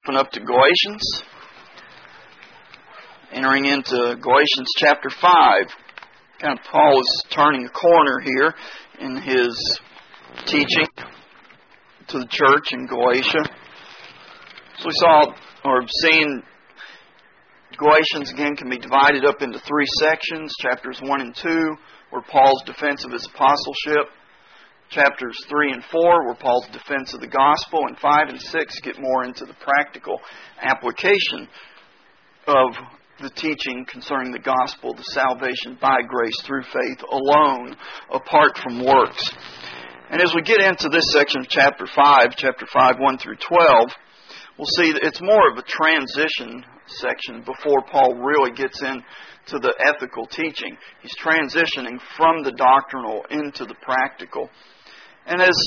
Open up to Galatians. Entering into Galatians chapter 5. Paul is turning a corner here in his teaching to the church in Galatia. So we saw, or seen, Galatians again can be divided up into three sections. Chapters 1 and 2, where Paul's defense of his apostleship. Chapters 3 and 4, where Paul's defense of the gospel. And 5 and 6 get more into the practical application of the teaching concerning the gospel, the salvation by grace through faith alone, apart from works. And as we get into this section of chapter 5, 1 through 12, we'll see that it's more of a transition section before Paul really gets into the ethical teaching. He's transitioning from the doctrinal into the practical. And this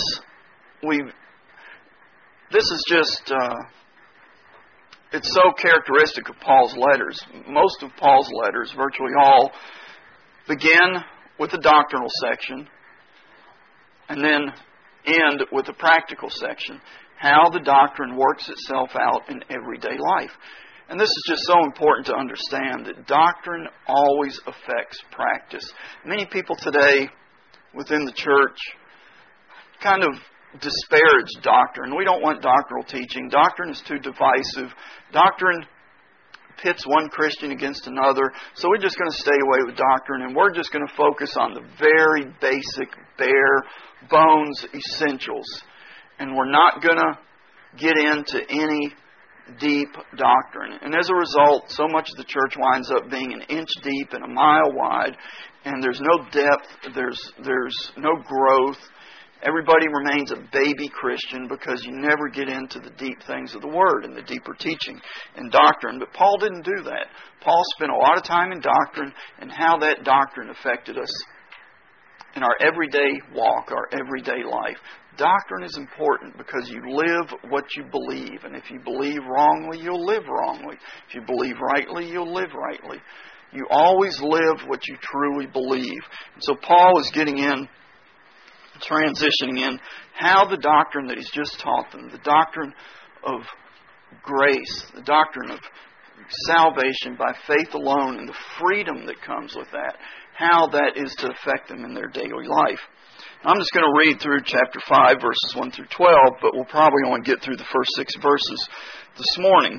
is just, it's so characteristic of Paul's letters. Most of Paul's letters, virtually all, begin with the doctrinal section and then end with the practical section. How the doctrine works itself out in everyday life. And this is just so important to understand that doctrine always affects practice. Many people today within the church kind of disparage doctrine. We don't want doctrinal teaching. Doctrine is too divisive. Doctrine pits one Christian against another. So we're just going to stay away with doctrine, and we're just going to focus on the very basic, bare bones essentials. And we're not going to get into any deep doctrine. And as a result, so much of the church winds up being an inch deep and a mile wide, and there's no depth, there's no growth. Everybody remains a baby Christian because you never get into the deep things of the Word and the deeper teaching and doctrine. But Paul didn't do that. Paul spent a lot of time in doctrine and how that doctrine affected us in our everyday walk, our everyday life. Doctrine is important because you live what you believe. And if you believe wrongly, you'll live wrongly. If you believe rightly, you'll live rightly. You always live what you truly believe. And so Paul is getting in, transitioning in how the doctrine that he's just taught them, the doctrine of grace, the doctrine of salvation by faith alone and the freedom that comes with that, how that is to affect them in their daily life. I'm just going to read through chapter 5, verses 1 through 12, but we'll probably only get through the first 6 verses this morning.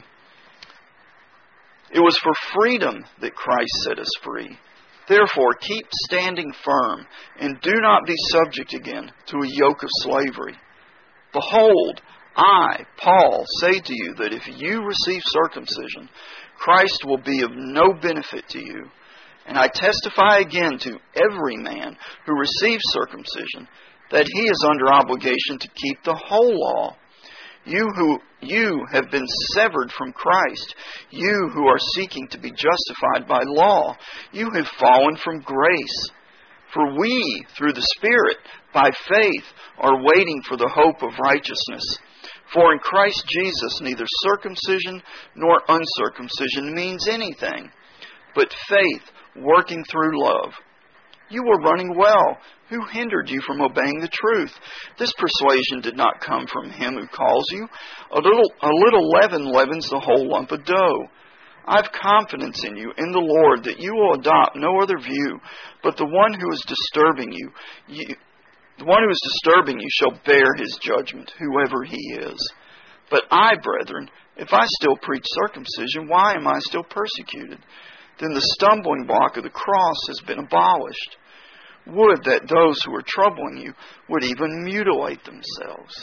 It was for freedom that Christ set us free. Therefore, keep standing firm, and do not be subject again to a yoke of slavery. Behold, I, Paul, say to you that if you receive circumcision, Christ will be of no benefit to you. And I testify again to every man who receives circumcision that he is under obligation to keep the whole law. You have been severed from Christ. You who are seeking to be justified by law. You have fallen from grace. For we, through the Spirit, by faith, are waiting for the hope of righteousness. For in Christ Jesus neither circumcision nor uncircumcision means anything, but faith working through love. You were running well. Who hindered you from obeying the truth? This persuasion did not come from him who calls you. A little leaven leavens the whole lump of dough. I have confidence in you, in the Lord, that you will adopt no other view, but the one who is disturbing you shall bear his judgment, whoever he is. But I, brethren, if I still preach circumcision, why am I still persecuted? Then the stumbling block of the cross has been abolished. Would that those who are troubling you would even mutilate themselves.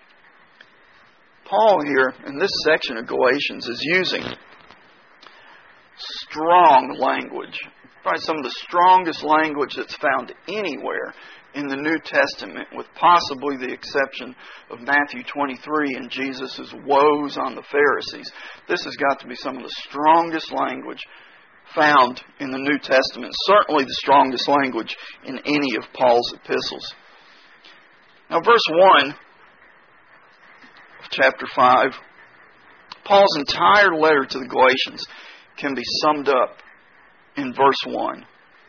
Paul here, in this section of Galatians, is using strong language. Probably some of the strongest language that's found anywhere in the New Testament, with possibly the exception of Matthew 23 and Jesus' woes on the Pharisees. This has got to be some of the strongest language found in the New Testament, certainly the strongest language in any of Paul's epistles. Now, verse 1 of chapter 5, Paul's entire letter to the Galatians can be summed up in verse 1.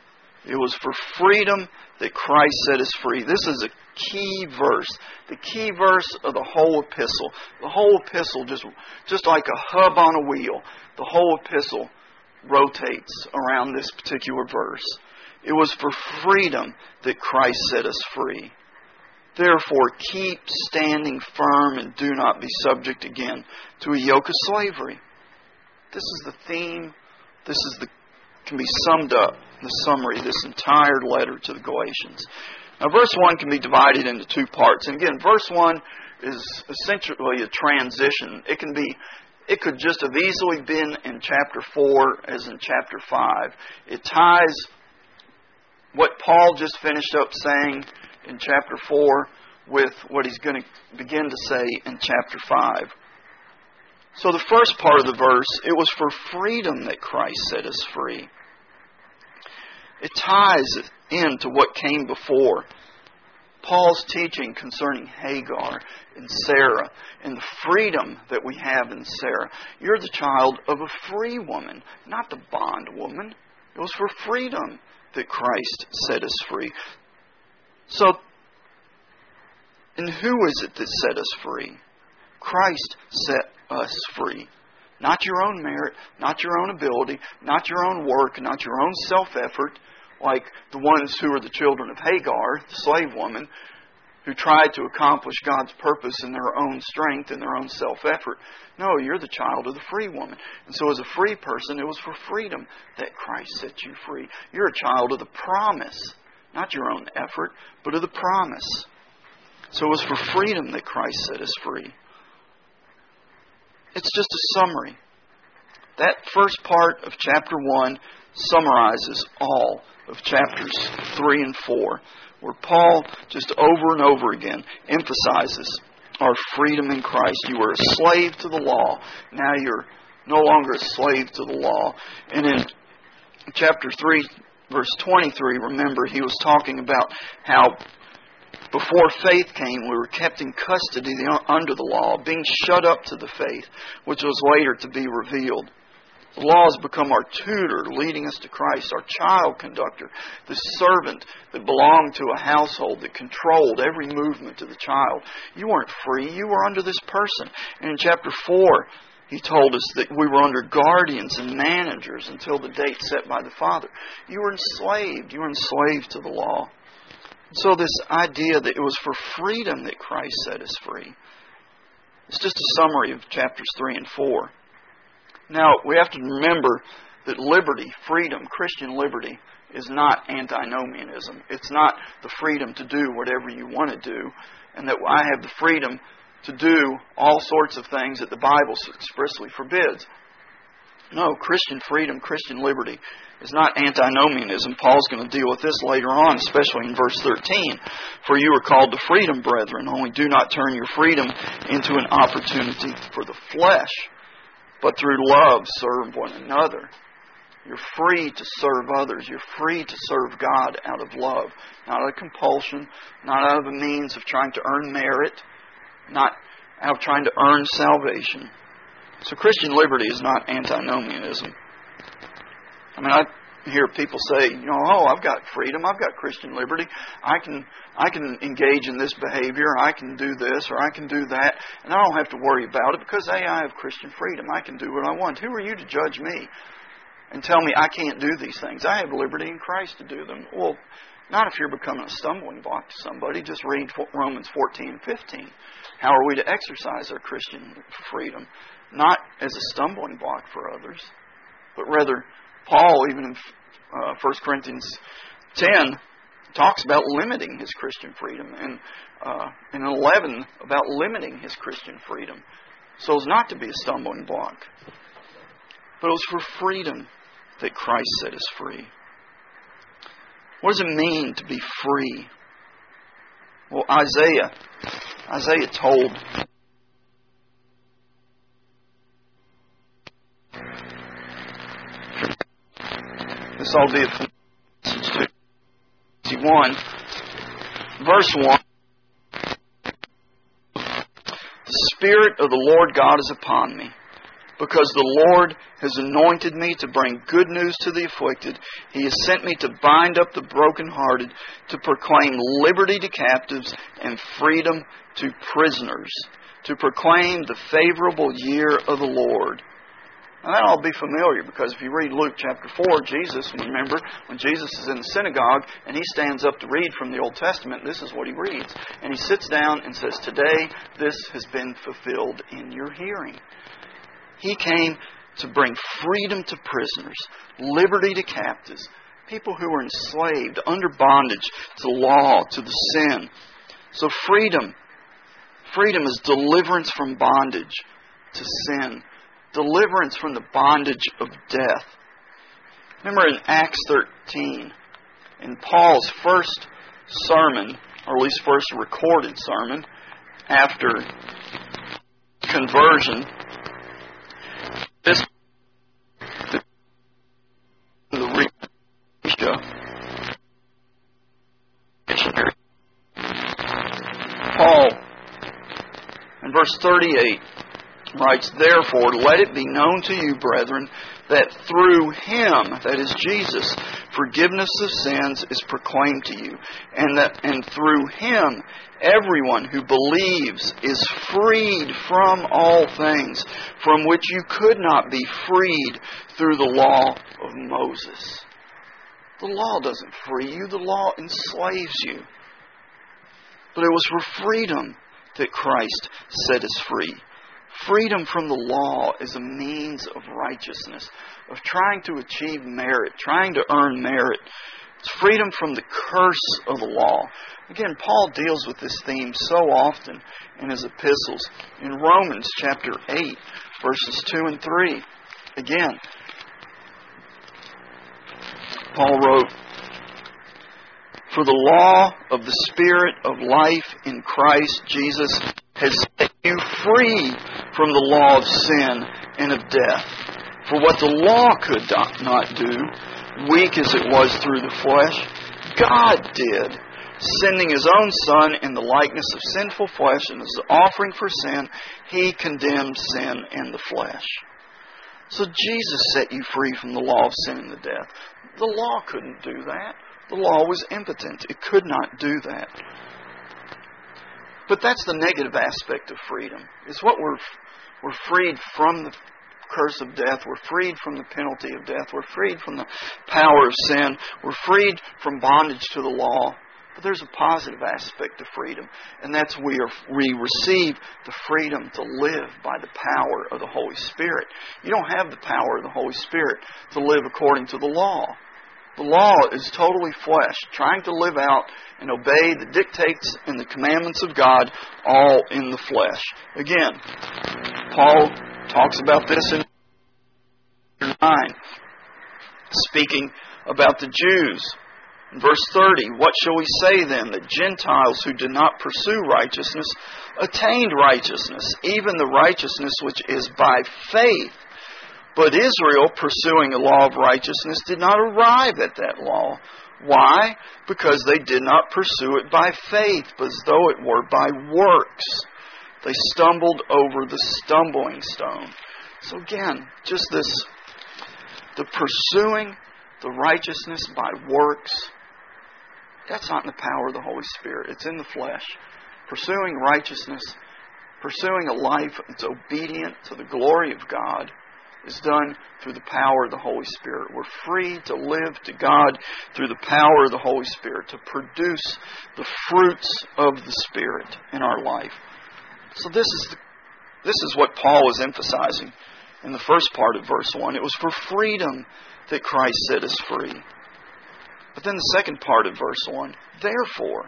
It was for freedom that Christ set us free. This is a key verse. The key verse of the whole epistle. The whole epistle, just like a hub on a wheel, the whole epistle rotates around this particular verse. It was for freedom that Christ set us free. Therefore, keep standing firm and do not be subject again to a yoke of slavery. This is the theme. Can be summed up in the summary of this entire letter to the Galatians. Now, verse 1 can be divided into two parts. And again, verse 1 is essentially a transition. It could just have easily been in chapter 4 as in chapter 5. It ties what Paul just finished up saying in chapter 4 with what he's going to begin to say in chapter 5. So the first part of the verse, it was for freedom that Christ set us free. It ties into what came before. Paul's teaching concerning Hagar and Sarah and the freedom that we have in Sarah. You're the child of a free woman, not the bondwoman. It was for freedom that Christ set us free. So, and who is it that set us free? Christ set us free. Not your own merit, not your own ability, not your own work, not your own self-effort, like the ones who are the children of Hagar, the slave woman, who tried to accomplish God's purpose in their own strength and their own self-effort. No, you're the child of the free woman. And so as a free person, it was for freedom that Christ set you free. You're a child of the promise, not your own effort, but of the promise. So it was for freedom that Christ set us free. It's just a summary. That first part of chapter 1 summarizes all of chapters 3 and 4, where Paul just over and over again emphasizes our freedom in Christ. You were a slave to the law. Now you're no longer a slave to the law. And in chapter 3, verse 23, remember, he was talking about how before faith came, we were kept in custody under the law, being shut up to the faith, which was later to be revealed. The law has become our tutor, leading us to Christ, our child conductor, the servant that belonged to a household that controlled every movement of the child. You weren't free, you were under this person. And in chapter 4, he told us that we were under guardians and managers until the date set by the Father. You were enslaved to the law. So this idea that it was for freedom that Christ set us free, it's just a summary of chapters 3 and 4. Now, we have to remember that liberty, freedom, Christian liberty, is not antinomianism. It's not the freedom to do whatever you want to do, and that I have the freedom to do all sorts of things that the Bible expressly forbids. No, Christian freedom, Christian liberty is not antinomianism. Paul's going to deal with this later on, especially in verse 13. For you are called to freedom, brethren, only do not turn your freedom into an opportunity for the flesh, but through love serve one another. You're free to serve others. You're free to serve God out of love. Not out of compulsion, not out of a means of trying to earn merit, not out of trying to earn salvation. So Christian liberty is not antinomianism. I mean, I hear people say, I've got freedom, I've got Christian liberty. I can engage in this behavior, I can do this, or I can do that, and I don't have to worry about it because, I have Christian freedom. I can do what I want. Who are you to judge me and tell me I can't do these things? I have liberty in Christ to do them. Well, not if you're becoming a stumbling block to somebody. Just read Romans 14 and 15. How are we to exercise our Christian freedom? Not as a stumbling block for others, but rather, Paul, even in 1 Corinthians 10, talks about limiting his Christian freedom, and in 11, about limiting his Christian freedom. So as not to be a stumbling block. But it was for freedom that Christ set us free. What does it mean to be free? Well, Isaiah told this all be a message to 1, verse 1. The Spirit of the Lord God is upon me, because the Lord has anointed me to bring good news to the afflicted. He has sent me to bind up the brokenhearted, to proclaim liberty to captives and freedom to prisoners, to proclaim the favorable year of the Lord. Now that ought to be familiar, because if you read Luke chapter 4, Jesus, remember, when Jesus is in the synagogue and he stands up to read from the Old Testament, this is what he reads. And he sits down and says, "Today this has been fulfilled in your hearing." He came to bring freedom to prisoners, liberty to captives, people who were enslaved, under bondage to law, to the sin. So freedom is deliverance from bondage to sin. Deliverance from the bondage of death. Remember in Acts 13, in Paul's first sermon, or at least first recorded sermon, after conversion, Paul, in verse 38, writes, "Therefore, let it be known to you, brethren, that through Him," that is Jesus, "forgiveness of sins is proclaimed to you, and through Him everyone who believes is freed from all things from which you could not be freed through the law of Moses." The law doesn't free you, the law enslaves you. But it was for freedom that Christ set us free. Freedom from the law is a means of righteousness, of trying to achieve merit, trying to earn merit. It's freedom from the curse of the law. Again, Paul deals with this theme so often in his epistles. In Romans chapter 8, verses 2 and 3, again, Paul wrote, "For the law of the Spirit of life in Christ Jesus has set you free from the law of sin and of death. For what the law could not do, weak as it was through the flesh, God did, sending His own Son in the likeness of sinful flesh, and as an offering for sin, He condemned sin in the flesh." So Jesus set you free from the law of sin and the death. The law couldn't do that. The law was impotent. It could not do that. But that's the negative aspect of freedom. It's what we're freed from the curse of death. We're freed from the penalty of death. We're freed from the power of sin. We're freed from bondage to the law. But there's a positive aspect of freedom, and that's we receive the freedom to live by the power of the Holy Spirit. You don't have the power of the Holy Spirit to live according to the law. The law is totally flesh, trying to live out and obey the dictates and the commandments of God, all in the flesh. Again, Paul talks about this in 9, speaking about the Jews. In verse 30, "What shall we say then? That Gentiles who did not pursue righteousness attained righteousness, even the righteousness which is by faith. But Israel, pursuing a law of righteousness, did not arrive at that law." Why? Because they did not pursue it by faith, but as though it were by works. They stumbled over the stumbling stone. So again, just this, the pursuing the righteousness by works, that's not in the power of the Holy Spirit. It's in the flesh. Pursuing righteousness, pursuing a life that's obedient to the glory of God, is done through the power of the Holy Spirit. We're free to live to God through the power of the Holy Spirit, to produce the fruits of the Spirit in our life. So this is what Paul was emphasizing in the first part of verse 1. It was for freedom that Christ set us free. But then the second part of verse 1, therefore,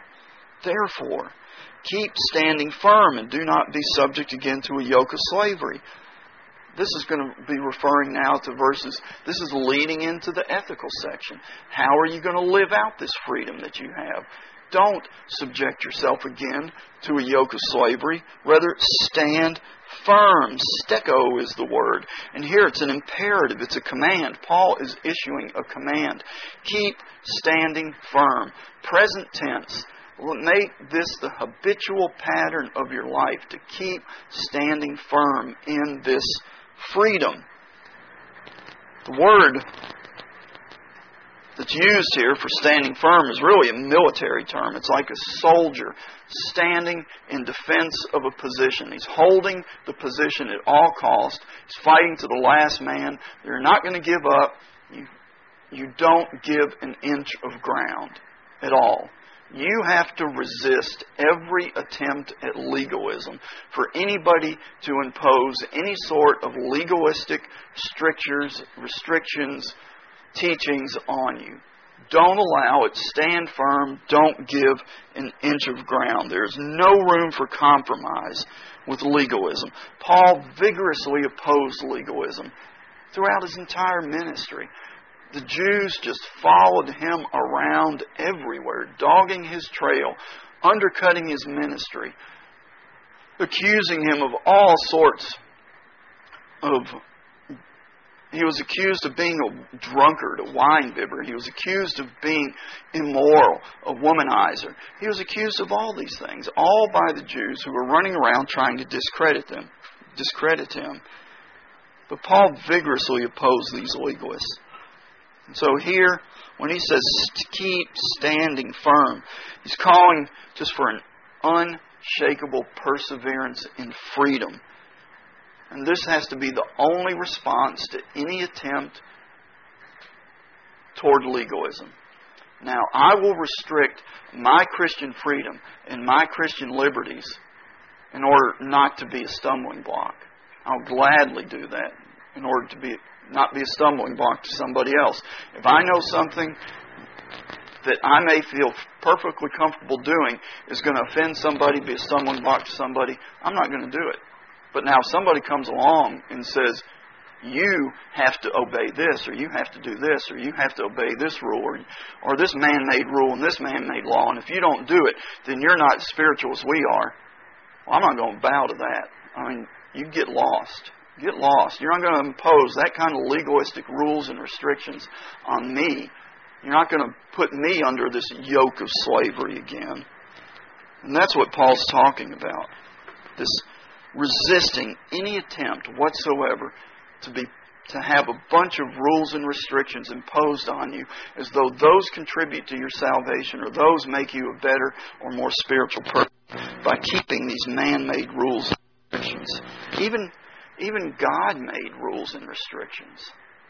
keep standing firm and do not be subject again to a yoke of slavery. This is going to be referring now to verses, this is leading into the ethical section. How are you going to live out this freedom that you have? Don't subject yourself again to a yoke of slavery. Rather, stand firm. Steko is the word. And here it's an imperative. It's a command. Paul is issuing a command. Keep standing firm. Present tense. Make this the habitual pattern of your life, to keep standing firm in this freedom. The word that's used here for standing firm is really a military term. It's like a soldier standing in defense of a position. He's holding the position at all costs. He's fighting to the last man. You're not going to give up. You don't give an inch of ground at all. You have to resist every attempt at legalism. For anybody to impose any sort of legalistic strictures, restrictions, teachings on you. Don't allow it. Stand firm. Don't give an inch of ground. There's no room for compromise with legalism. Paul vigorously opposed legalism throughout his entire ministry. The Jews just followed him around everywhere, dogging his trail, undercutting his ministry, accusing him of all sorts of... He was accused of being a drunkard, a wine bibber. He was accused of being immoral, a womanizer. He was accused of all these things, all by the Jews who were running around trying to discredit him. But Paul vigorously opposed these legalists. And so here, when he says keep standing firm, he's calling just for an unshakable perseverance in freedom. And this has to be the only response to any attempt toward legalism. Now, I will restrict my Christian freedom and my Christian liberties in order not to be a stumbling block. I'll gladly do that in order to not be a stumbling block to somebody else. If I know something that I may feel perfectly comfortable doing is going to offend somebody, be a stumbling block to somebody, I'm not going to do it. But now if somebody comes along and says, you have to obey this, or you have to do this, or you have to obey this rule, or this man-made rule and this man-made law, and if you don't do it, then you're not as spiritual as we are. Well, I'm not going to bow to that. I mean, you get lost. Get lost. You're not going to impose that kind of legalistic rules and restrictions on me. You're not going to put me under this yoke of slavery again. And that's what Paul's talking about. This resisting any attempt whatsoever to have a bunch of rules and restrictions imposed on you as though those contribute to your salvation or those make you a better or more spiritual person by keeping these man-made rules and restrictions. Even God made rules and restrictions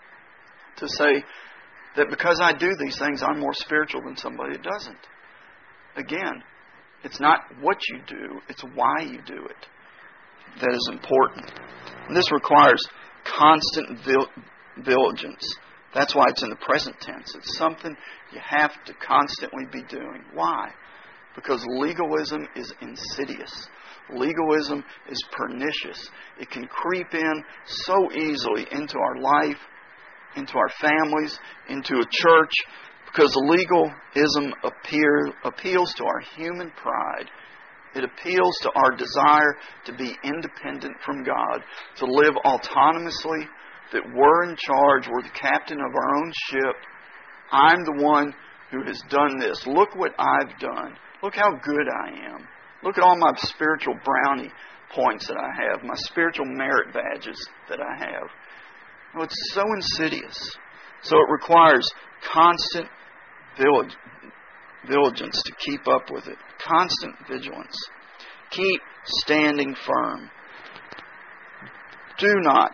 to say that because I do these things, I'm more spiritual than somebody that doesn't. Again, it's not what you do, it's why you do it that is important. And this requires constant diligence. That's why it's in the present tense. It's something you have to constantly be doing. Why? Because legalism is insidious. Legalism is pernicious. It can creep in so easily into our life, into our families, into a church, because legalism appeals to our human pride. It appeals to our desire to be independent from God, to live autonomously, that we're in charge, we're the captain of our own ship. I'm the one who has done this. Look what I've done. Look how good I am. Look at all my spiritual brownie points that I have, my spiritual merit badges that I have. Oh, it's so insidious. So it requires constant diligence to keep up with it. Constant vigilance. Keep standing firm. Do not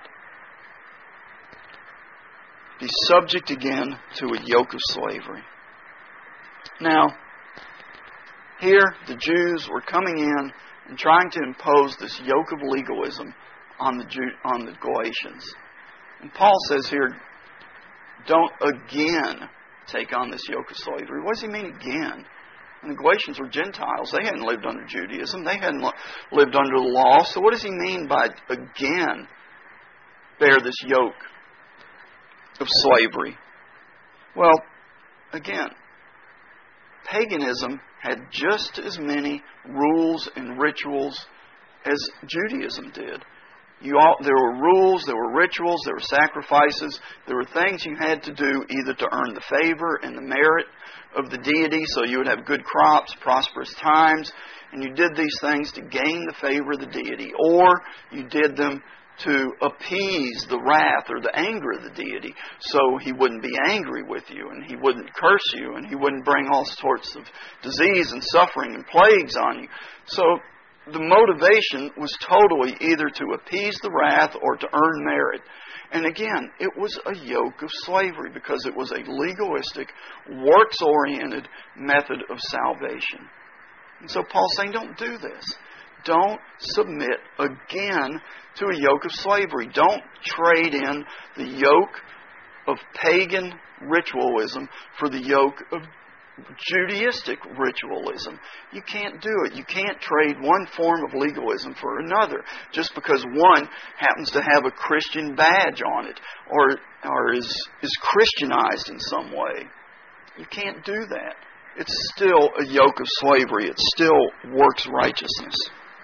be subject again to a yoke of slavery. Now, here the Jews were coming in and trying to impose this yoke of legalism on the Galatians. And Paul says here, don't again take on this yoke of slavery. What does he mean again? And the Galatians were Gentiles. They hadn't lived under Judaism. They hadn't lived under the law. So what does he mean by again bear this yoke of slavery? Well, again, paganism had just as many rules and rituals as Judaism did. There were rules, there were rituals, there were sacrifices, there were things you had to do either to earn the favor and the merit of the deity so you would have good crops, prosperous times, and you did these things to gain the favor of the deity, or you did them to appease the wrath or the anger of the deity, so he wouldn't be angry with you, and he wouldn't curse you, and he wouldn't bring all sorts of disease and suffering and plagues on you. So the motivation was totally either to appease the wrath or to earn merit. And again, it was a yoke of slavery because it was a legalistic, works-oriented method of salvation. And so Paul's saying, don't do this. Don't submit again to a yoke of slavery. Don't trade in the yoke of pagan ritualism for the yoke of Judaistic ritualism. You can't do it. You can't trade one form of legalism for another just because one happens to have a Christian badge on it or is Christianized in some way. You can't do that. It's still a yoke of slavery. It still works righteousness.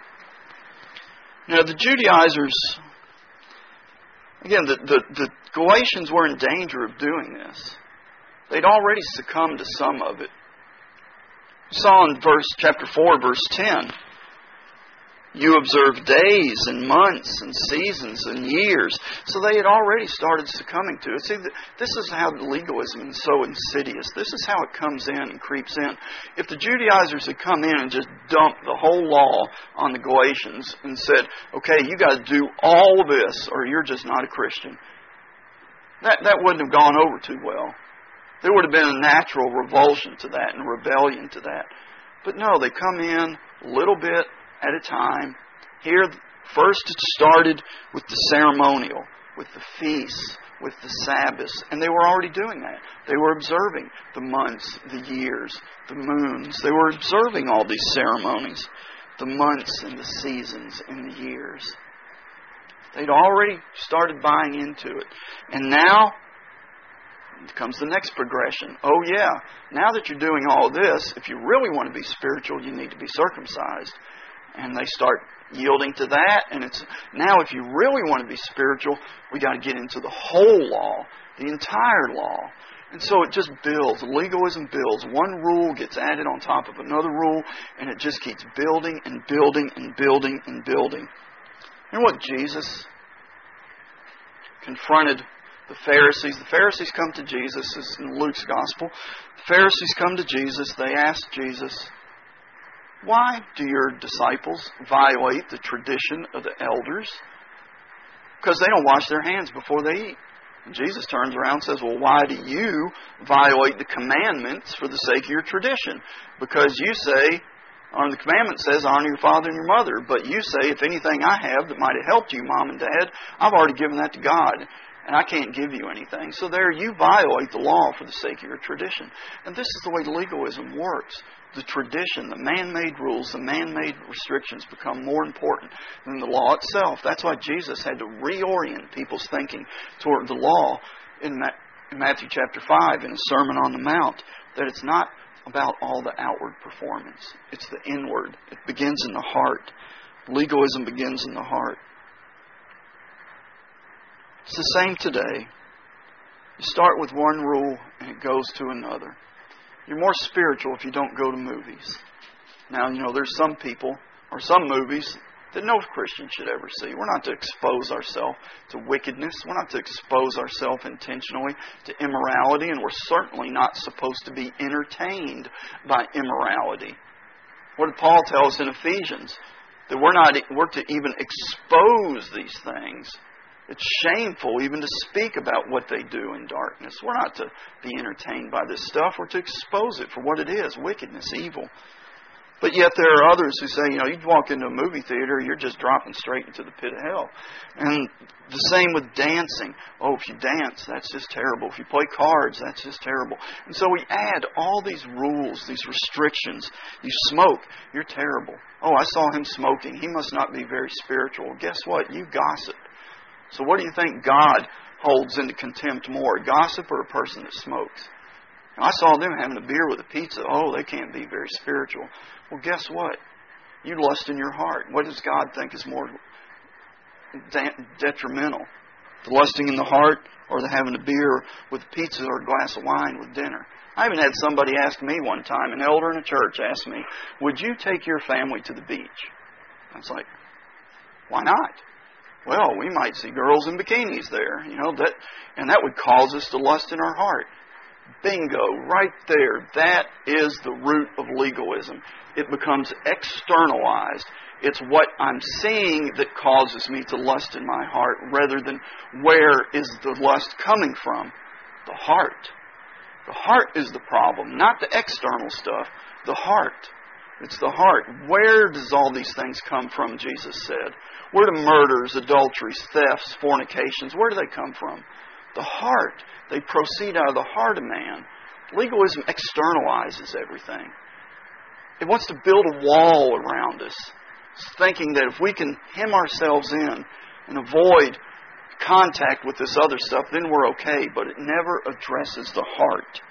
Now, the Judaizers, again, the Galatians were in danger of doing this. They'd already succumbed to some of it. We saw in chapter 4, verse 10, you observe days and months and seasons and years. So they had already started succumbing to it. See, this is how legalism is so insidious. This is how it comes in and creeps in. If the Judaizers had come in and just dumped the whole law on the Galatians and said, okay, you got to do all this or you're just not a Christian, that wouldn't have gone over too well. There would have been a natural revulsion to that and rebellion to that. But no, they come in a little bit at a time. Here, first it started with the ceremonial, with the feasts, with the Sabbaths. And they were already doing that. They were observing the months, the years, the moons. They were observing all these ceremonies, the months and the seasons and the years. They'd already started buying into it. And now comes the next progression. Oh yeah, now that you're doing all this, if you really want to be spiritual, you need to be circumcised. And they start yielding to that. And it's now if you really want to be spiritual, we got to get into the whole law, the entire law. And so it just builds. Legalism builds. One rule gets added on top of another rule, and it just keeps building and building and building and building. You know what Jesus confronted the Pharisees? The Pharisees come to Jesus. This is in Luke's Gospel. The Pharisees come to Jesus. They ask Jesus, why do your disciples violate the tradition of the elders? Because they don't wash their hands before they eat. And Jesus turns around and says, well, why do you violate the commandments for the sake of your tradition? Because you say, the commandment says, honor your father and your mother. But you say, if anything I have that might have helped you, Mom and Dad, I've already given that to God. And I can't give you anything. So there you violate the law for the sake of your tradition. And this is the way legalism works. The tradition, the man-made rules, the man-made restrictions become more important than the law itself. That's why Jesus had to reorient people's thinking toward the law in Matthew chapter 5 in a Sermon on the Mount. That it's not about all the outward performance. It's the inward. It begins in the heart. Legalism begins in the heart. It's the same today. You start with one rule and it goes to another. You're more spiritual if you don't go to movies. Now, there's some people or some movies that no Christian should ever see. We're not to expose ourselves to wickedness. We're not to expose ourselves intentionally to immorality, and we're certainly not supposed to be entertained by immorality. What did Paul tell us in Ephesians? That we're to even expose these things. It's shameful even to speak about what they do in darkness. We're not to be entertained by this stuff. We're to expose it for what it is, wickedness, evil. But yet there are others who say, you walk into a movie theater, you're just dropping straight into the pit of hell. And the same with dancing. Oh, if you dance, that's just terrible. If you play cards, that's just terrible. And so we add all these rules, these restrictions. You smoke, you're terrible. Oh, I saw him smoking. He must not be very spiritual. Guess what? You gossip. So what do you think God holds into contempt more, a gossip or a person that smokes? Now, I saw them having a beer with a pizza. Oh, they can't be very spiritual. Well, guess what? You lust in your heart. What does God think is more detrimental? The lusting in the heart or the having a beer with pizza or a glass of wine with dinner? I even had somebody ask me one time, an elder in a church asked me, would you take your family to the beach? I was like, why not? Well, we might see girls in bikinis there, and that would cause us to lust in our heart. Bingo, right there. That is the root of legalism. It becomes externalized. It's what I'm seeing that causes me to lust in my heart, rather than where is the lust coming from? The heart. The heart is the problem, not the external stuff. The heart. It's the heart. Where does all these things come from, Jesus said? Where do murders, adulteries, thefts, fornications, where do they come from? The heart. They proceed out of the heart of man. Legalism externalizes everything. It wants to build a wall around us, thinking that if we can hem ourselves in and avoid contact with this other stuff, then we're okay. But it never addresses the heart.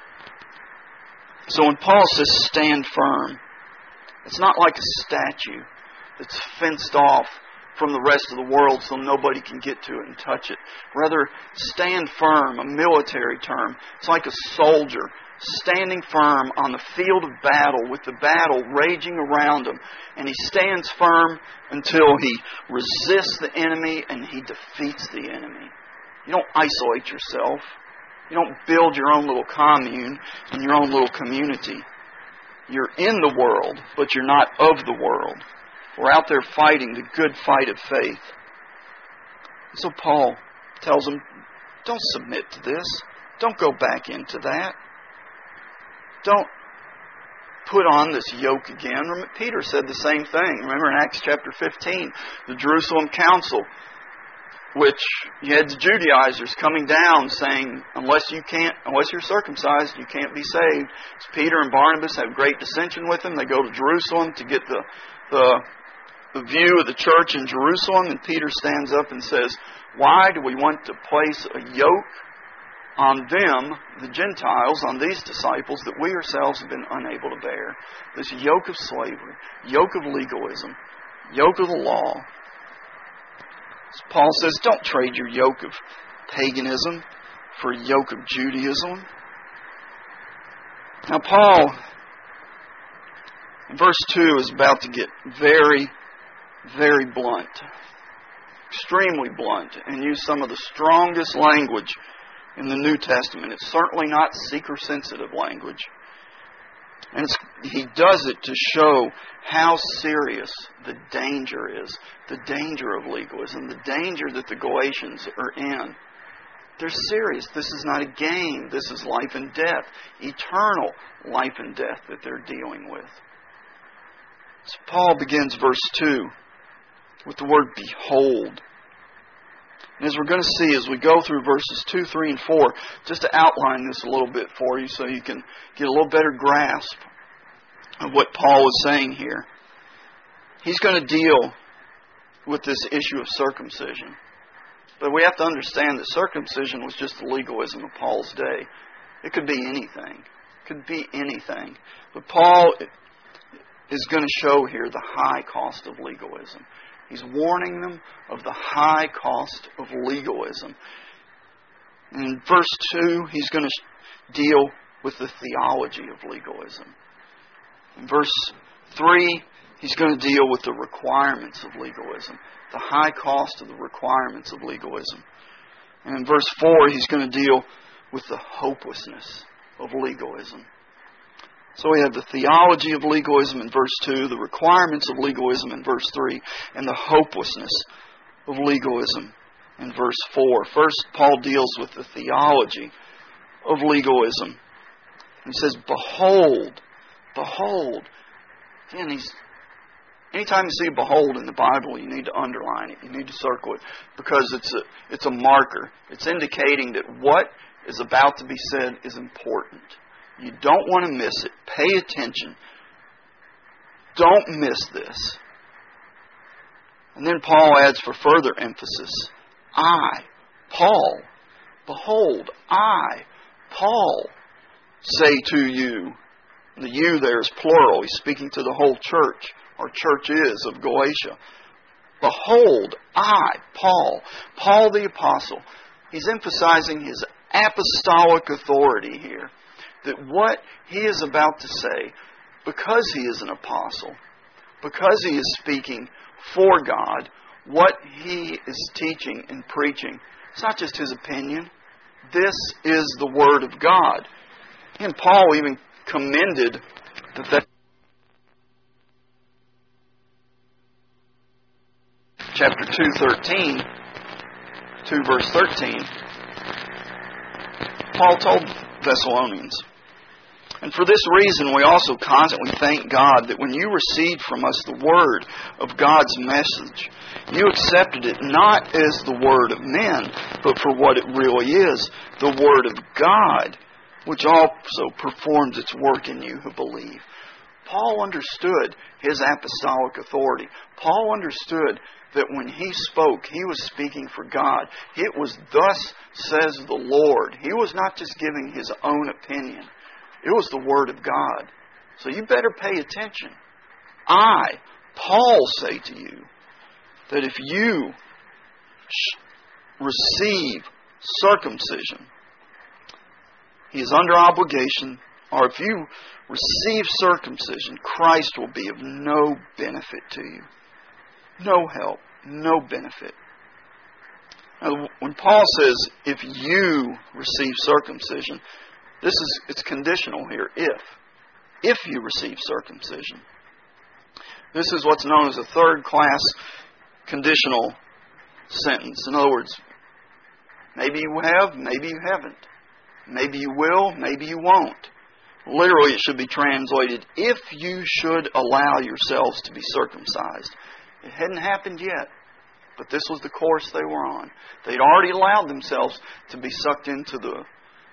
So when Paul says stand firm, it's not like a statue that's fenced off from the rest of the world so nobody can get to it and touch it. Rather, stand firm, a military term. It's like a soldier standing firm on the field of battle with the battle raging around him. And he stands firm until he resists the enemy and he defeats the enemy. You don't isolate yourself. You don't build your own little commune and your own little community. You're in the world, but you're not of the world. We're out there fighting the good fight of faith. So Paul tells them, don't submit to this. Don't go back into that. Don't put on this yoke again. Peter said the same thing. Remember in Acts chapter 15, the Jerusalem council, which you had the Judaizers coming down saying, unless you're circumcised, you can't be saved. So Peter and Barnabas have great dissension with them. They go to Jerusalem to get the view of the church in Jerusalem, and Peter stands up and says, why do we want to place a yoke on them, the Gentiles, on these disciples that we ourselves have been unable to bear? This yoke of slavery, yoke of legalism, yoke of the law. So Paul says, don't trade your yoke of paganism for a yoke of Judaism. Now Paul, in verse 2, is about to get very, very blunt, extremely blunt, and use some of the strongest language in the New Testament. It's certainly not seeker-sensitive language. And he does it to show how serious the danger is, the danger of legalism, the danger that the Galatians are in. They're serious. This is not a game. This is life and death, eternal life and death that they're dealing with. So Paul begins verse 2 with the word behold. And as we're going to see as we go through verses 2, 3, and 4, just to outline this a little bit for you so you can get a little better grasp of what Paul is saying here. He's going to deal with this issue of circumcision. But we have to understand that circumcision was just the legalism of Paul's day. It could be anything. It could be anything. But Paul is going to show here the high cost of legalism. He's warning them of the high cost of legalism. And in verse 2, he's going to deal with the theology of legalism. In verse 3, he's going to deal with the requirements of legalism, the high cost of the requirements of legalism. And in verse 4, he's going to deal with the hopelessness of legalism. So we have the theology of legalism in verse 2, the requirements of legalism in verse 3, and the hopelessness of legalism in verse 4. First, Paul deals with the theology of legalism. He says, behold, behold. Again, anytime you see behold in the Bible, you need to underline it. You need to circle it because it's a marker. It's indicating that what is about to be said is important. You don't want to miss it. Pay attention. Don't miss this. And then Paul adds for further emphasis, I, Paul, behold, I, Paul, say to you. The you there is plural. He's speaking to the whole church, or church is, of Galatia. Behold, I, Paul the Apostle. He's emphasizing his apostolic authority here. That what he is about to say, because he is an apostle, because he is speaking for God, what he is teaching and preaching, it's not just his opinion. This is the Word of God. And Paul even commended that chapter 2 verse 13, Paul told Thessalonians, "And for this reason we also constantly thank God that when you received from us the word of God's message, you accepted it not as the word of men, but for what it really is, the word of God, which also performs its work in you who believe." Paul understood his apostolic authority. Paul understood that when he spoke, he was speaking for God. It was "thus says the Lord." He was not just giving his own opinion. It was the Word of God. So you better pay attention. I, Paul, say to you that if you receive circumcision, he is under obligation, or if you receive circumcision, Christ will be of no benefit to you. No help, no benefit. Now, when Paul says, if you receive circumcision, it's conditional here, if you receive circumcision. This is what's known as a third-class conditional sentence. In other words, maybe you have, maybe you haven't. Maybe you will, maybe you won't. Literally, it should be translated, if you should allow yourselves to be circumcised. It hadn't happened yet, but this was the course they were on. They'd already allowed themselves to be sucked into the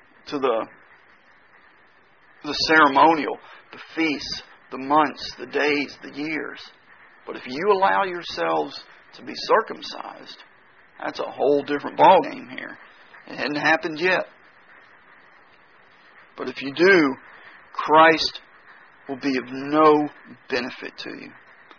ceremonial, the feasts, the months, the days, the years. But if you allow yourselves to be circumcised, that's a whole different ballgame here. It hadn't happened yet. But if you do, Christ will be of no benefit to you.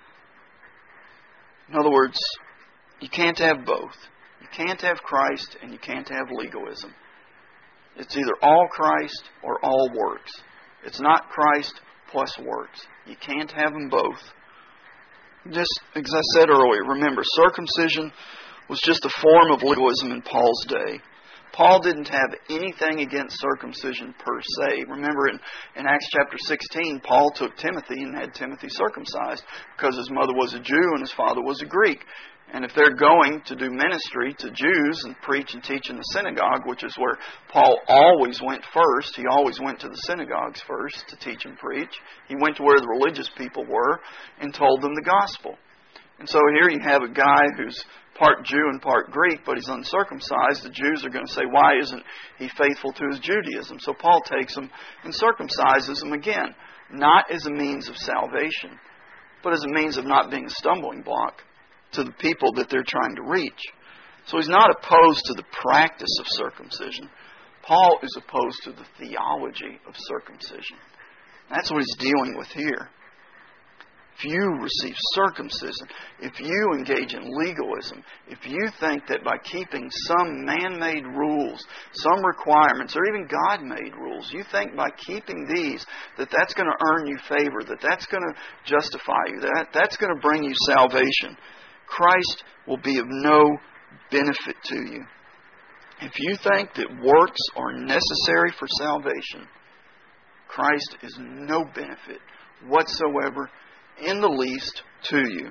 In other words, you can't have both. You can't have Christ and you can't have legalism. It's either all Christ or all works. It's not Christ plus works. You can't have them both. Just as I said earlier, remember, circumcision was just a form of legalism in Paul's day. Paul didn't have anything against circumcision per se. Remember in Acts chapter 16, Paul took Timothy and had Timothy circumcised because his mother was a Jew and his father was a Greek. And if they're going to do ministry to Jews and preach and teach in the synagogue, which is where Paul always went first, he always went to the synagogues first to teach and preach. He went to where the religious people were and told them the gospel. And so here you have a guy who's part Jew and part Greek, but he's uncircumcised. The Jews are going to say, why isn't he faithful to his Judaism? So Paul takes him and circumcises him again, not as a means of salvation, but as a means of not being a stumbling block to the people that they're trying to reach. So he's not opposed to the practice of circumcision. Paul is opposed to the theology of circumcision. That's what he's dealing with here. If you receive circumcision, if you engage in legalism, if you think that by keeping some man-made rules, some requirements, or even God-made rules, you think by keeping these that that's going to earn you favor, that that's going to justify you, that that's going to bring you salvation, Christ will be of no benefit to you. If you think that works are necessary for salvation, Christ is no benefit whatsoever in the least to you.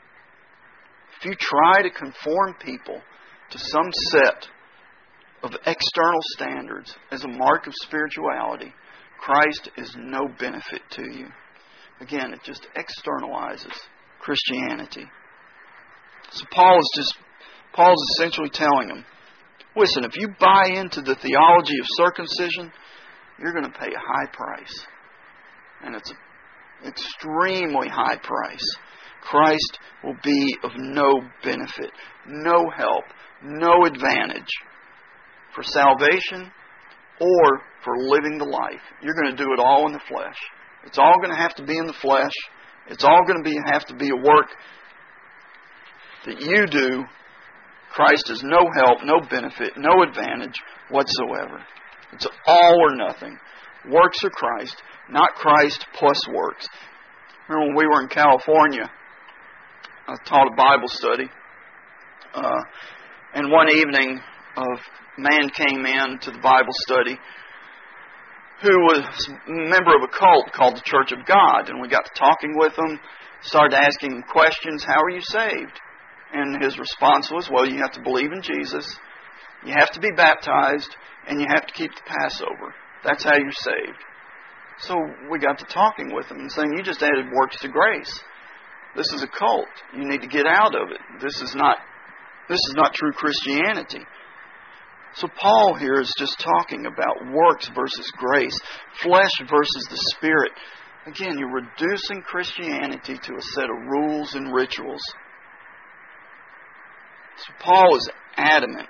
If you try to conform people to some set of external standards as a mark of spirituality, Christ is no benefit to you. Again, it just externalizes Christianity. So Paul's essentially telling them, listen, if you buy into the theology of circumcision, you're going to pay a high price. And it's an extremely high price. Christ will be of no benefit, no help, no advantage for salvation or for living the life. You're going to do it all in the flesh. It's all going to have to be in the flesh. It's all going to have to be a work that you do. Christ is no help, no benefit, no advantage whatsoever. It's all or nothing. Works are Christ, not Christ plus works. Remember when we were in California, I taught a Bible study, And one evening, a man came in to the Bible study who was a member of a cult called the Church of God. And we got to talking with him, started asking him questions, how are you saved? And his response was, well, you have to believe in Jesus, you have to be baptized, and you have to keep the Passover. That's how you're saved. So we got to talking with him and saying, you just added works to grace. This is a cult. You need to get out of it. This is not true Christianity. So Paul here is just talking about works versus grace, flesh versus the Spirit. Again, you're reducing Christianity to a set of rules and rituals. So Paul is adamant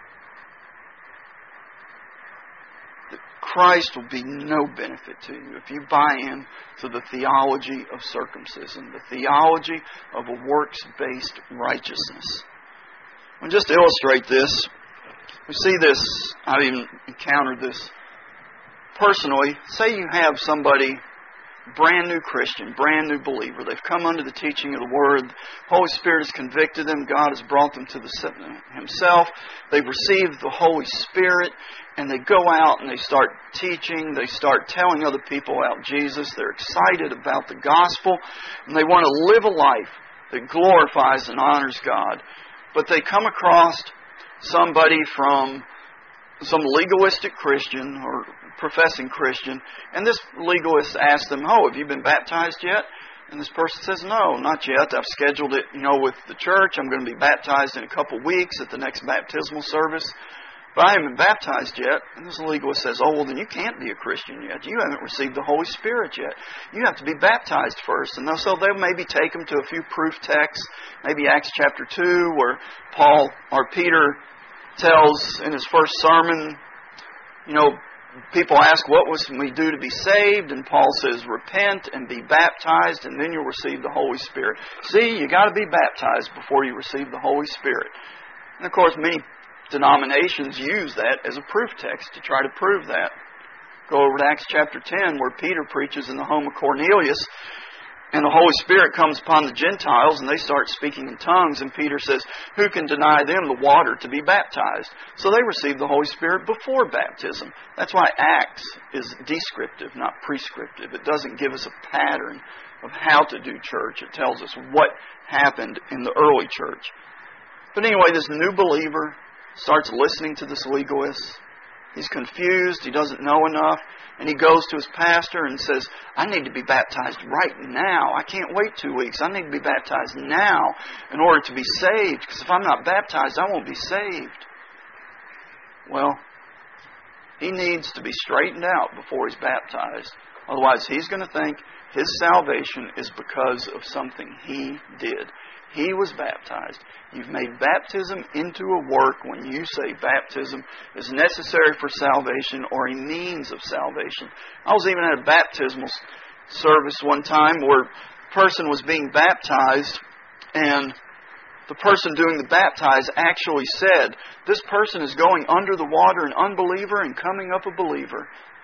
that Christ will be no benefit to you if you buy into the theology of circumcision, the theology of a works-based righteousness. And just to illustrate this, we see this, I've even encountered this personally. Say you have somebody, brand new Christian, brand new believer. They've come under the teaching of the Word. The Holy Spirit has convicted them. God has brought them to Himself. They've received the Holy Spirit, and they go out and they start teaching. They start telling other people about Jesus. They're excited about the gospel, and they want to live a life that glorifies and honors God. But they come across somebody from some legalistic Christian or professing Christian, and this legalist asks them, have you been baptized yet? And this person says, no, not yet. I've scheduled it, with the church. I'm going to be baptized in a couple weeks at the next baptismal service. But I haven't been baptized yet. And this legalist says, then you can't be a Christian yet. You haven't received the Holy Spirit yet. You have to be baptized first. And so they'll maybe take them to a few proof texts, maybe Acts chapter 2, where Peter tells in his first sermon, people ask, what must we do to be saved? And Paul says, repent and be baptized, and then you'll receive the Holy Spirit. See, you got to be baptized before you receive the Holy Spirit. And of course, many denominations use that as a proof text to try to prove that. Go over to Acts chapter 10, where Peter preaches in the home of Cornelius, and the Holy Spirit comes upon the Gentiles, and they start speaking in tongues, and Peter says, who can deny them the water to be baptized? So they receive the Holy Spirit before baptism. That's why Acts is descriptive, not prescriptive. It doesn't give us a pattern of how to do church. It tells us what happened in the early church. But anyway, this new believer starts listening to this legalist. He's confused. He doesn't know enough. And he goes to his pastor and says, I need to be baptized right now. I can't wait 2 weeks. I need to be baptized now in order to be saved. Because if I'm not baptized, I won't be saved. Well, he needs to be straightened out before he's baptized. Otherwise, he's going to think his salvation is because of something he did. He was baptized. You've made baptism into a work when you say baptism is necessary for salvation or a means of salvation. I was even at a baptismal service one time where a person was being baptized, and the person doing the baptize actually said, this person is going under the water an unbeliever and coming up a believer.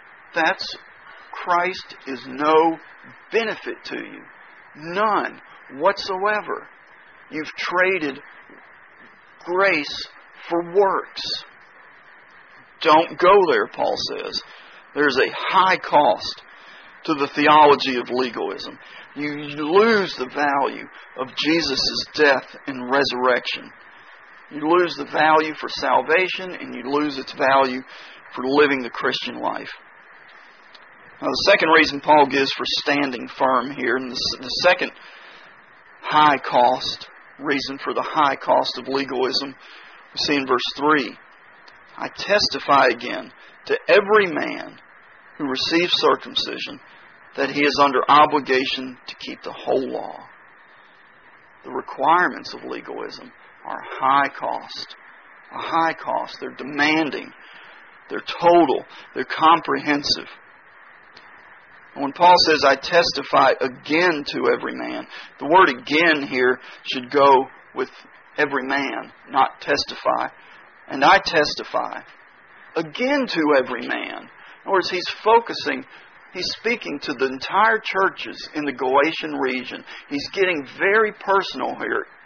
Christ is no benefit to you. None whatsoever. You've traded grace for works. Don't go there, Paul says. There's a high cost to the theology of legalism. You lose the value of Jesus' death and resurrection. You lose the value for salvation, and you lose its value for living the Christian life. Now, the second reason Paul gives for standing firm here, and the second high cost, reason for the high cost of legalism, we see in verse 3. I testify again to every man who receives circumcision that he is under obligation to keep the whole law. The requirements of legalism are high cost. A high cost. They're demanding. They're total. They're comprehensive. When Paul says, I testify again to every man, the word again here should go with every man, not testify. And I testify again to every man. In other words, he's speaking to the entire churches in the Galatian region. He's getting very personal here.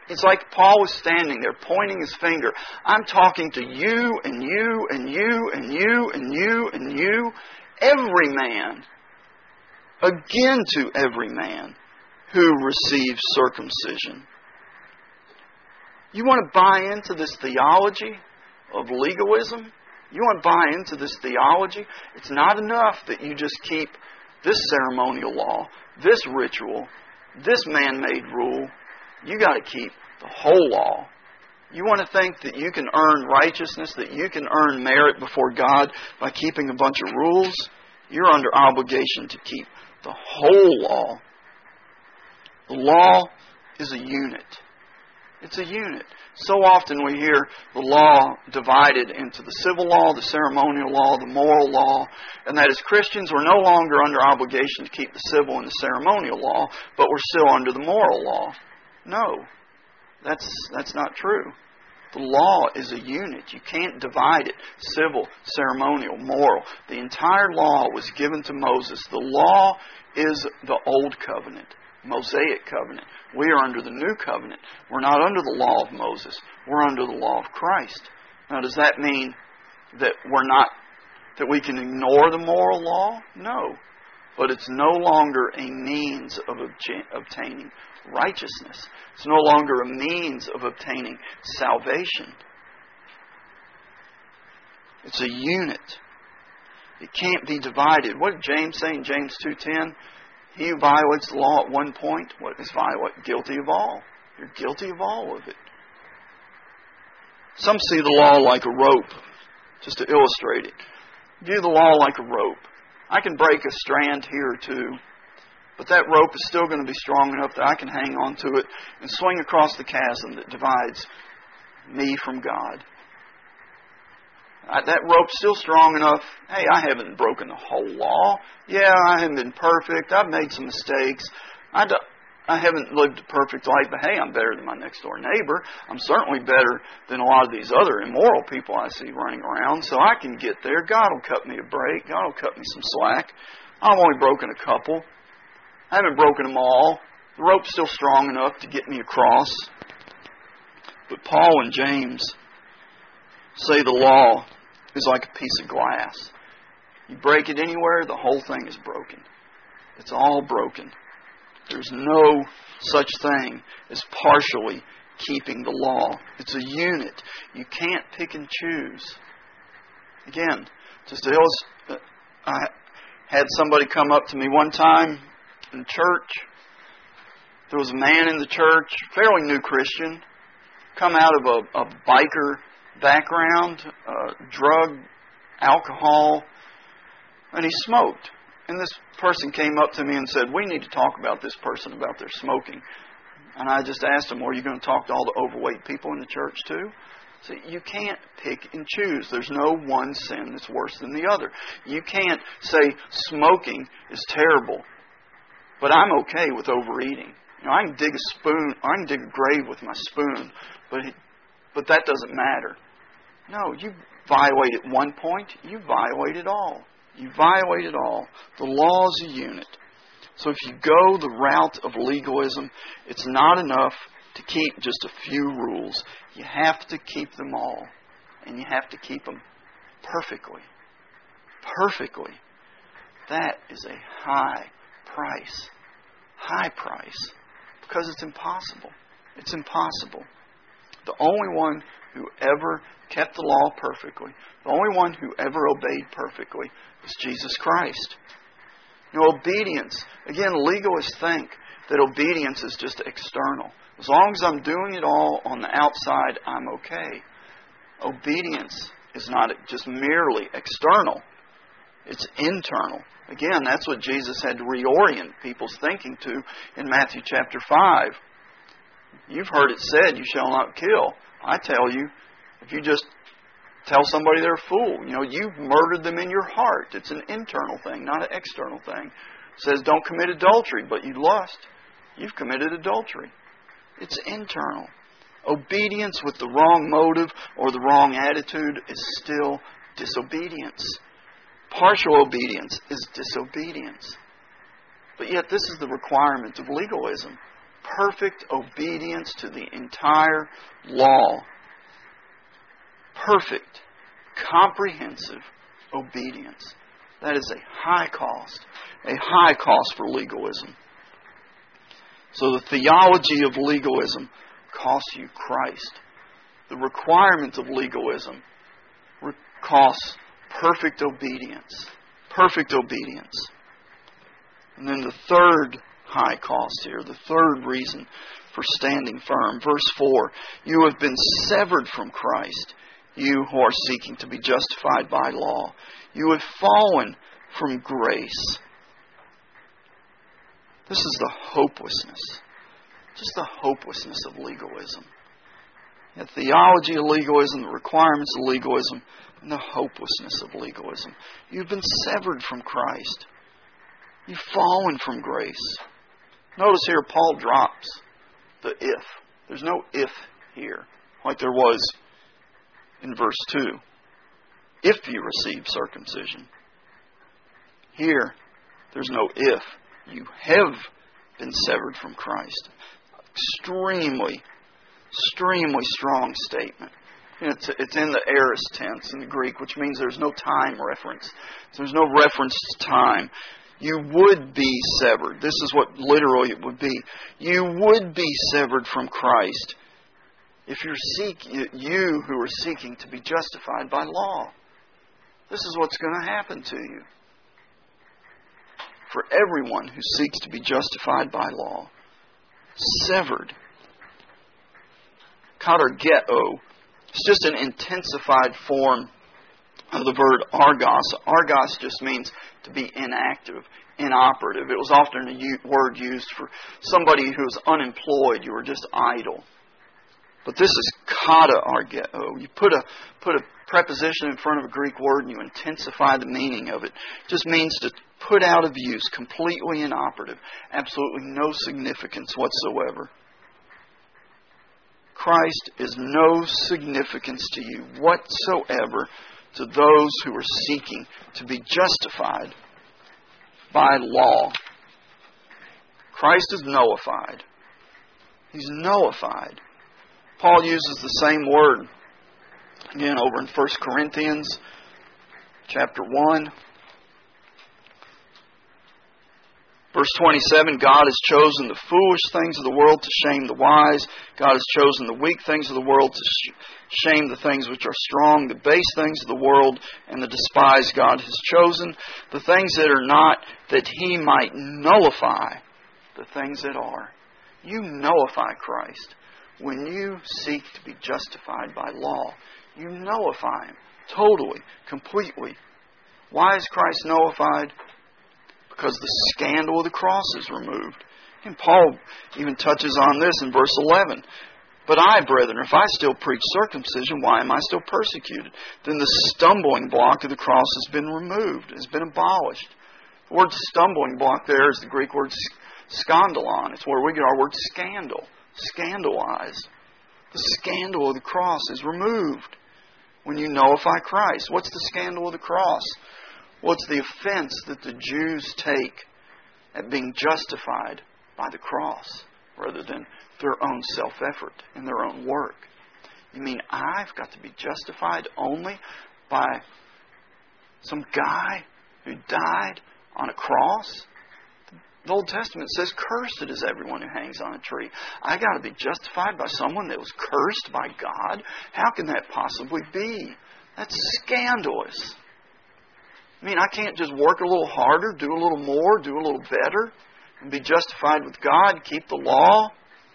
It's like Paul was standing there pointing his finger. I'm talking to you and you and you and you and you and you. Every man. Again to every man who receives circumcision. You want to buy into this theology of legalism? You want to buy into this theology? It's not enough that you just keep this ceremonial law, this ritual, this man-made rule. You got to keep the whole law. You want to think that you can earn righteousness, that you can earn merit before God by keeping a bunch of rules? You're under obligation to keep the whole law. The law is a unit. It's a unit. So often we hear the law divided into the civil law, the ceremonial law, the moral law, and that as Christians we're no longer under obligation to keep the civil and the ceremonial law, but we're still under the moral law. No, that's not true. The law is a unit. You can't divide it. Civil, ceremonial, moral. The entire law was given to Moses. The law is the old covenant, Mosaic covenant. We are under the new covenant. We're not under the law of Moses. We're under the law of Christ. Now, does that mean that that we can ignore the moral law? No. But it's no longer a means of obtaining righteousness. It's no longer a means of obtaining salvation. It's a unit. It can't be divided. What did James say in James 2:10? He who violates the law at one point, what is guilty of all. You're guilty of all of it. Some see the law like a rope, just to illustrate it. View the law like a rope. I can break a strand here or two, but that rope is still going to be strong enough that I can hang on to it and swing across the chasm that divides me from God. That rope's still strong enough. Hey, I haven't broken the whole law. Yeah, I haven't been perfect. I've made some mistakes. I haven't lived a perfect life, but hey, I'm better than my next door neighbor. I'm certainly better than a lot of these other immoral people I see running around, so I can get there. God will cut me a break. God will cut me some slack. I've only broken a couple. I haven't broken them all. The rope's still strong enough to get me across. But Paul and James say the law is like a piece of glass. You break it anywhere, the whole thing is broken. It's all broken. There's no such thing as partially keeping the law. It's a unit. You can't pick and choose. Again, just to illustrate, I had somebody come up to me one time in church. There was a man in the church, fairly new Christian, come out of a biker background, drug, alcohol, and he smoked. And this person came up to me and said, we need to talk about this person about their smoking. And I just asked him, are you going to talk to all the overweight people in the church too? So you can't pick and choose. There's no one sin that's worse than the other. You can't say smoking is terrible, but I'm okay with overeating. I can dig a grave with my spoon, but that doesn't matter. No, you violate at one point, you violate it all. You violate it all. The law is a unit. So if you go the route of legalism, it's not enough to keep just a few rules. You have to keep them all. And you have to keep them perfectly. Perfectly. That is a high price. High price. Because it's impossible. It's impossible. The only one who ever kept the law perfectly, the only one who ever obeyed perfectly, was Jesus Christ. Obedience. Again, legalists think that obedience is just external. As long as I'm doing it all on the outside, I'm okay. Obedience is not just merely external. It's internal. Again, that's what Jesus had to reorient people's thinking to in Matthew chapter 5. You've heard it said, you shall not kill. I tell you, if you just tell somebody they're a fool, you've murdered them in your heart. It's an internal thing, not an external thing. It says don't commit adultery, but you lust. You've committed adultery. It's internal. Obedience with the wrong motive or the wrong attitude is still disobedience. Partial obedience is disobedience. But yet this is the requirement of legalism. perfect obedience to the entire law. Perfect, comprehensive obedience. That is a high cost for legalism. So the theology of legalism costs you Christ. The requirements of legalism costs perfect obedience. Perfect obedience. And then the third high cost here, the third reason for standing firm. Verse 4, you have been severed from Christ, you who are seeking to be justified by law. You have fallen from grace. This is the hopelessness. Just the hopelessness of legalism. The theology of legalism, the requirements of legalism, and the hopelessness of legalism. You've been severed from Christ. You've fallen from grace. Notice here Paul drops the if. There's no if here, like there was in verse 2. If you receive circumcision. Here, there's no if. You have been severed from Christ. Extremely strong statement. It's in the aorist tense in the Greek, which means there's no time reference. There's no reference to time. You would be severed. This is what literally it would be. You would be severed from Christ if you who are seeking to be justified by law. This is what's going to happen to you. For everyone who seeks to be justified by law. Severed. Katargeo. It's just an intensified form of the word argos. Argos just means to be inactive, inoperative. It was often a word used for somebody who was unemployed. You were just idle. But this is kata argeo. You put a preposition in front of a Greek word and you intensify the meaning of it. It just means to put out of use, completely inoperative, absolutely no significance whatsoever. Christ is no significance to you whatsoever to those who are seeking to be justified by law. Christ is nullified. He's nullified. Paul uses the same word again over in 1 Corinthians chapter 1. Verse 27, God has chosen the foolish things of the world to shame the wise. God has chosen the weak things of the world to shame the things which are strong, the base things of the world, and the despised God has chosen, the things that are not, that He might nullify the things that are. You nullify Christ. When you seek to be justified by law, you nullify Him totally, completely. Why is Christ nullified? Because the scandal of the cross is removed. And Paul even touches on this in verse 11. But I, brethren, if I still preach circumcision, why am I still persecuted? Then the stumbling block of the cross has been removed, has been abolished. The word stumbling block there is the Greek word skandalon. It's where we get our word scandal, scandalized. The scandal of the cross is removed when you nullify Christ. What's the scandal of the cross? What's the offense that the Jews take at being justified by the cross rather than their own self-effort and their own work? You mean I've got to be justified only by some guy who died on a cross? The Old Testament says, cursed is everyone who hangs on a tree. I got to be justified by someone that was cursed by God? How can that possibly be? That's scandalous. I mean, I can't just work a little harder, do a little more, do a little better, and be justified with God, keep the law.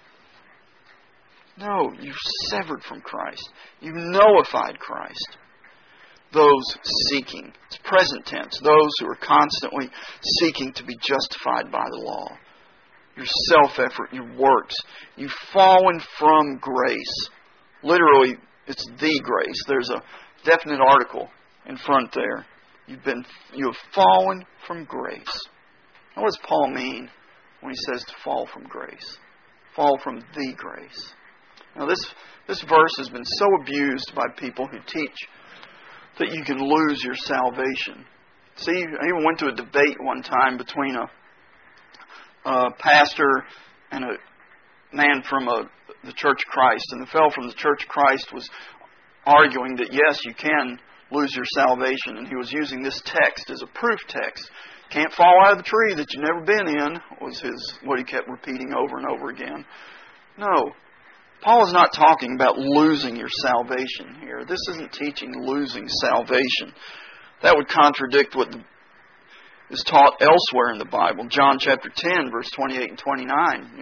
No, you've severed from Christ. You've nullified Christ. Those seeking, it's present tense, those who are constantly seeking to be justified by the law. Your self-effort, your works. You've fallen from grace. Literally, it's the grace. There's a definite article in front there. You have fallen from grace. Now, what does Paul mean when he says to fall from grace? Fall from the grace. Now, this verse has been so abused by people who teach that you can lose your salvation. See, I even went to a debate one time between a pastor and man from the Church of Christ, and the fellow from the Church of Christ was arguing that yes, you can lose your salvation, and he was using this text as a proof text. Can't fall out of the tree that you've never been in, was what he kept repeating over and over again. No, Paul is not talking about losing your salvation here. This isn't teaching losing salvation. That would contradict what is taught elsewhere in the Bible. John chapter 10, verse 28 and 29.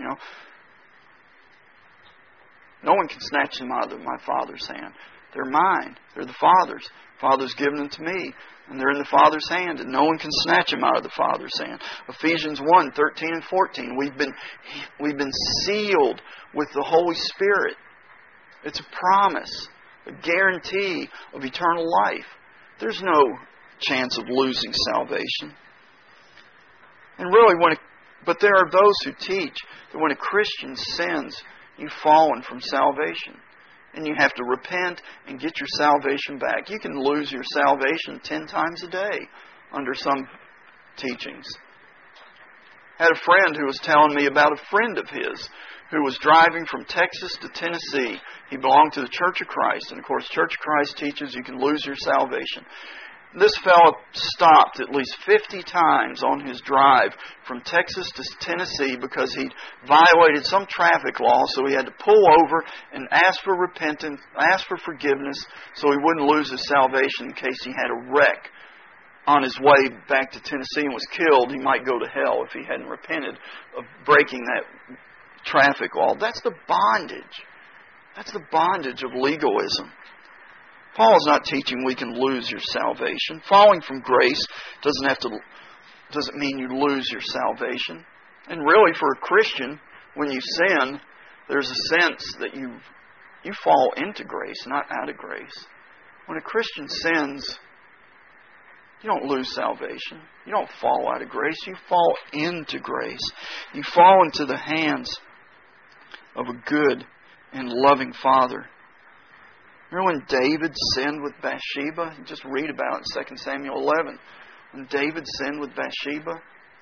No one can snatch them out of my Father's hand. They're mine. They're the Father's. The Father's given them to me. And they're in the Father's hand. And no one can snatch them out of the Father's hand. Ephesians 1, 13 and 14. We've been sealed with the Holy Spirit. It's a promise. A guarantee of eternal life. There's no chance of losing salvation. And really, but there are those who teach that when a Christian sins, you've fallen from salvation. And you have to repent and get your salvation back. You can lose your salvation 10 times a day under some teachings. I had a friend who was telling me about a friend of his who was driving from Texas to Tennessee. He belonged to the Church of Christ. And of course, Church of Christ teaches you can lose your salvation. This fellow stopped at least 50 times on his drive from Texas to Tennessee because he'd violated some traffic law, so he had to pull over and ask for repentance, ask for forgiveness, so he wouldn't lose his salvation in case he had a wreck on his way back to Tennessee and was killed. He might go to hell if he hadn't repented of breaking that traffic law. That's the bondage. That's the bondage of legalism. Paul is not teaching we can lose your salvation. Falling from grace doesn't mean you lose your salvation. And really, for a Christian, when you sin, there's a sense that you fall into grace, not out of grace. When a Christian sins, you don't lose salvation. You don't fall out of grace. You fall into grace. You fall into the hands of a good and loving Father. Remember when David sinned with Bathsheba? Just read about it in 2 Samuel 11. When David sinned with Bathsheba.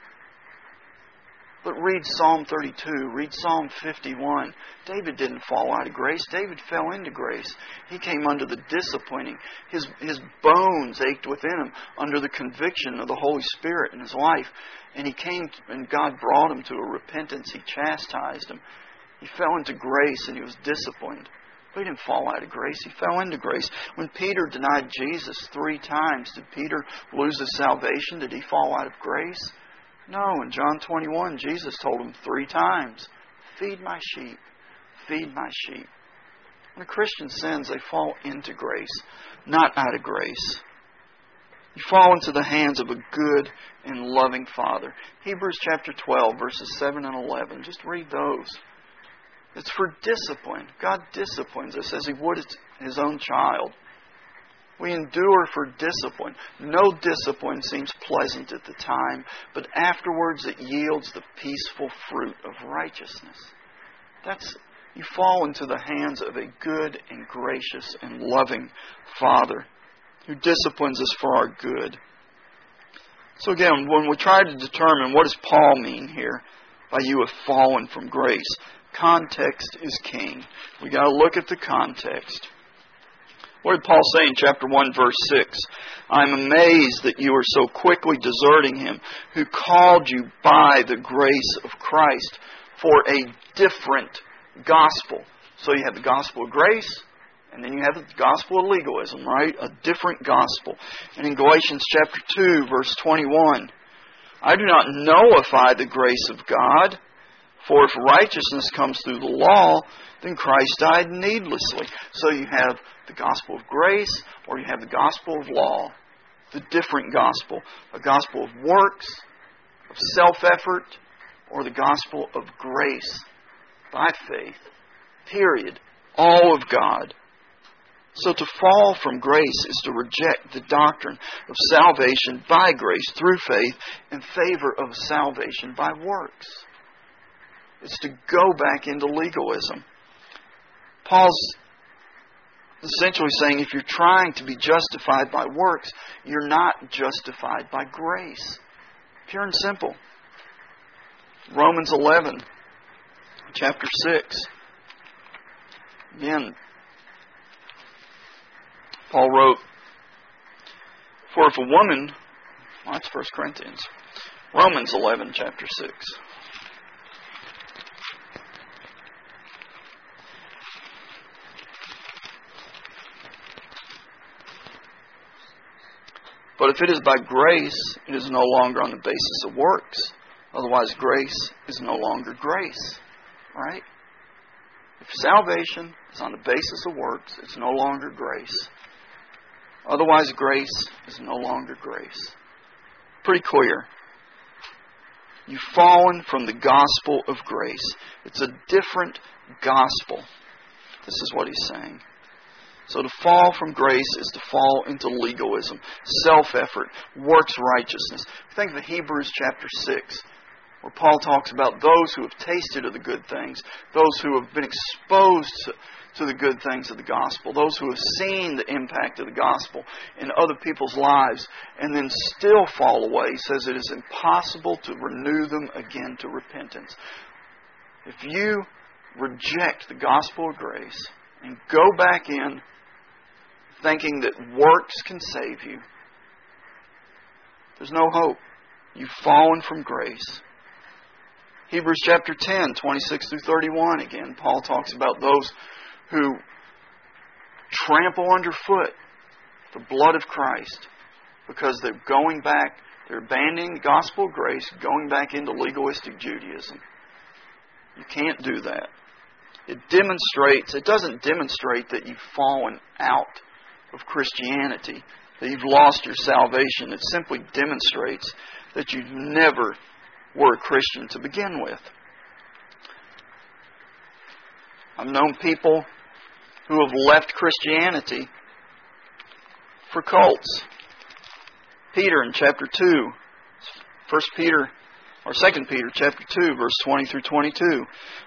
But read Psalm 32. Read Psalm 51. David didn't fall out of grace. David fell into grace. He came under the disciplining. His bones ached within him under the conviction of the Holy Spirit in his life. And he came, and God brought him to a repentance. He chastised him. He fell into grace and he was disciplined. But he didn't fall out of grace. He fell into grace. When Peter denied Jesus 3 times, did Peter lose his salvation? Did he fall out of grace? No. In John 21, Jesus told him 3 times, feed my sheep. Feed my sheep. When a Christian sins, they fall into grace, not out of grace. You fall into the hands of a good and loving Father. Hebrews chapter 12, verses 7 and 11. Just read those. It's for discipline. God disciplines us as He would His own child. We endure for discipline. No discipline seems pleasant at the time, but afterwards it yields the peaceful fruit of righteousness. You fall into the hands of a good and gracious and loving Father who disciplines us for our good. So again, when we try to determine what does Paul mean here by you have fallen from grace, context is king. We've got to look at the context. What did Paul say in chapter 1, verse 6? I'm amazed that you are so quickly deserting Him who called you by the grace of Christ for a different gospel. So you have the gospel of grace, and then you have the gospel of legalism, right? A different gospel. And in Galatians chapter 2, verse 21, I do not nullify the grace of God, for if righteousness comes through the law, then Christ died needlessly. So you have the gospel of grace, or you have the gospel of law. The different gospel. A gospel of works, of self-effort, or the gospel of grace by faith. Period. All of God. So to fall from grace is to reject the doctrine of salvation by grace through faith in favor of salvation by works. It's to go back into legalism. Paul's essentially saying if you're trying to be justified by works, you're not justified by grace. Pure and simple. Romans 11, chapter 6. Again, Paul wrote, "For if a woman," well, that's 1 Corinthians. Romans 11, chapter 6. "But if it is by grace, it is no longer on the basis of works. Otherwise, grace is no longer grace." Right? If salvation is on the basis of works, it's no longer grace. Otherwise, grace is no longer grace. Pretty clear. You've fallen from the gospel of grace. It's a different gospel. This is what he's saying. So to fall from grace is to fall into legalism, self-effort, works righteousness. Think of Hebrews chapter 6, where Paul talks about those who have tasted of the good things, those who have been exposed to the good things of the gospel, those who have seen the impact of the gospel in other people's lives, and then still fall away. He says it is impossible to renew them again to repentance. If you reject the gospel of grace and go back in thinking that works can save you, there's no hope. You've fallen from grace. Hebrews chapter 10, 26 through 31 again. Paul talks about those who trample underfoot the blood of Christ because they're going back, they're abandoning the gospel of grace, going back into legalistic Judaism. You can't do that. It doesn't demonstrate that you've fallen out of Christianity, that you've lost your salvation. It simply demonstrates that you never were a Christian to begin with. I've known people who have left Christianity for cults. Peter in chapter 2, 2 Peter chapter 2, verse 20 through 22.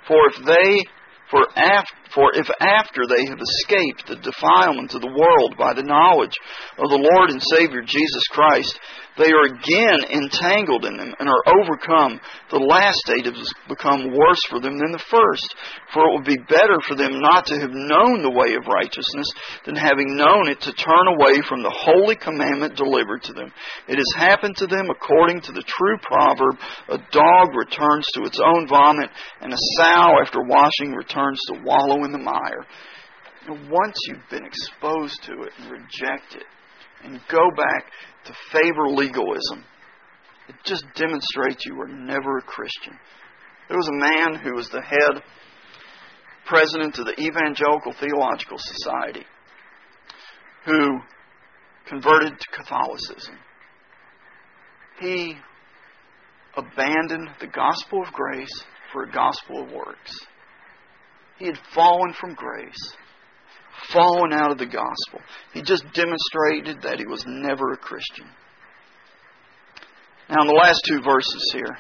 For if after they have escaped the defilement of the world by the knowledge of the Lord and Savior Jesus Christ, they are again entangled in them and are overcome, the last state has become worse for them than the first. For it would be better for them not to have known the way of righteousness than having known it to turn away from the holy commandment delivered to them. It has happened to them according to the true proverb, a dog returns to its own vomit, and a sow after washing returns to wallow in the mire. Once you've been exposed to it and reject it and go back to favor legalism, it just demonstrates you were never a Christian. There was a man who was the head president of the Evangelical Theological Society who converted to Catholicism. He abandoned the gospel of grace for a gospel of works. He had fallen from grace, fallen out of the gospel. He just demonstrated that he was never a Christian. Now in the last two verses here,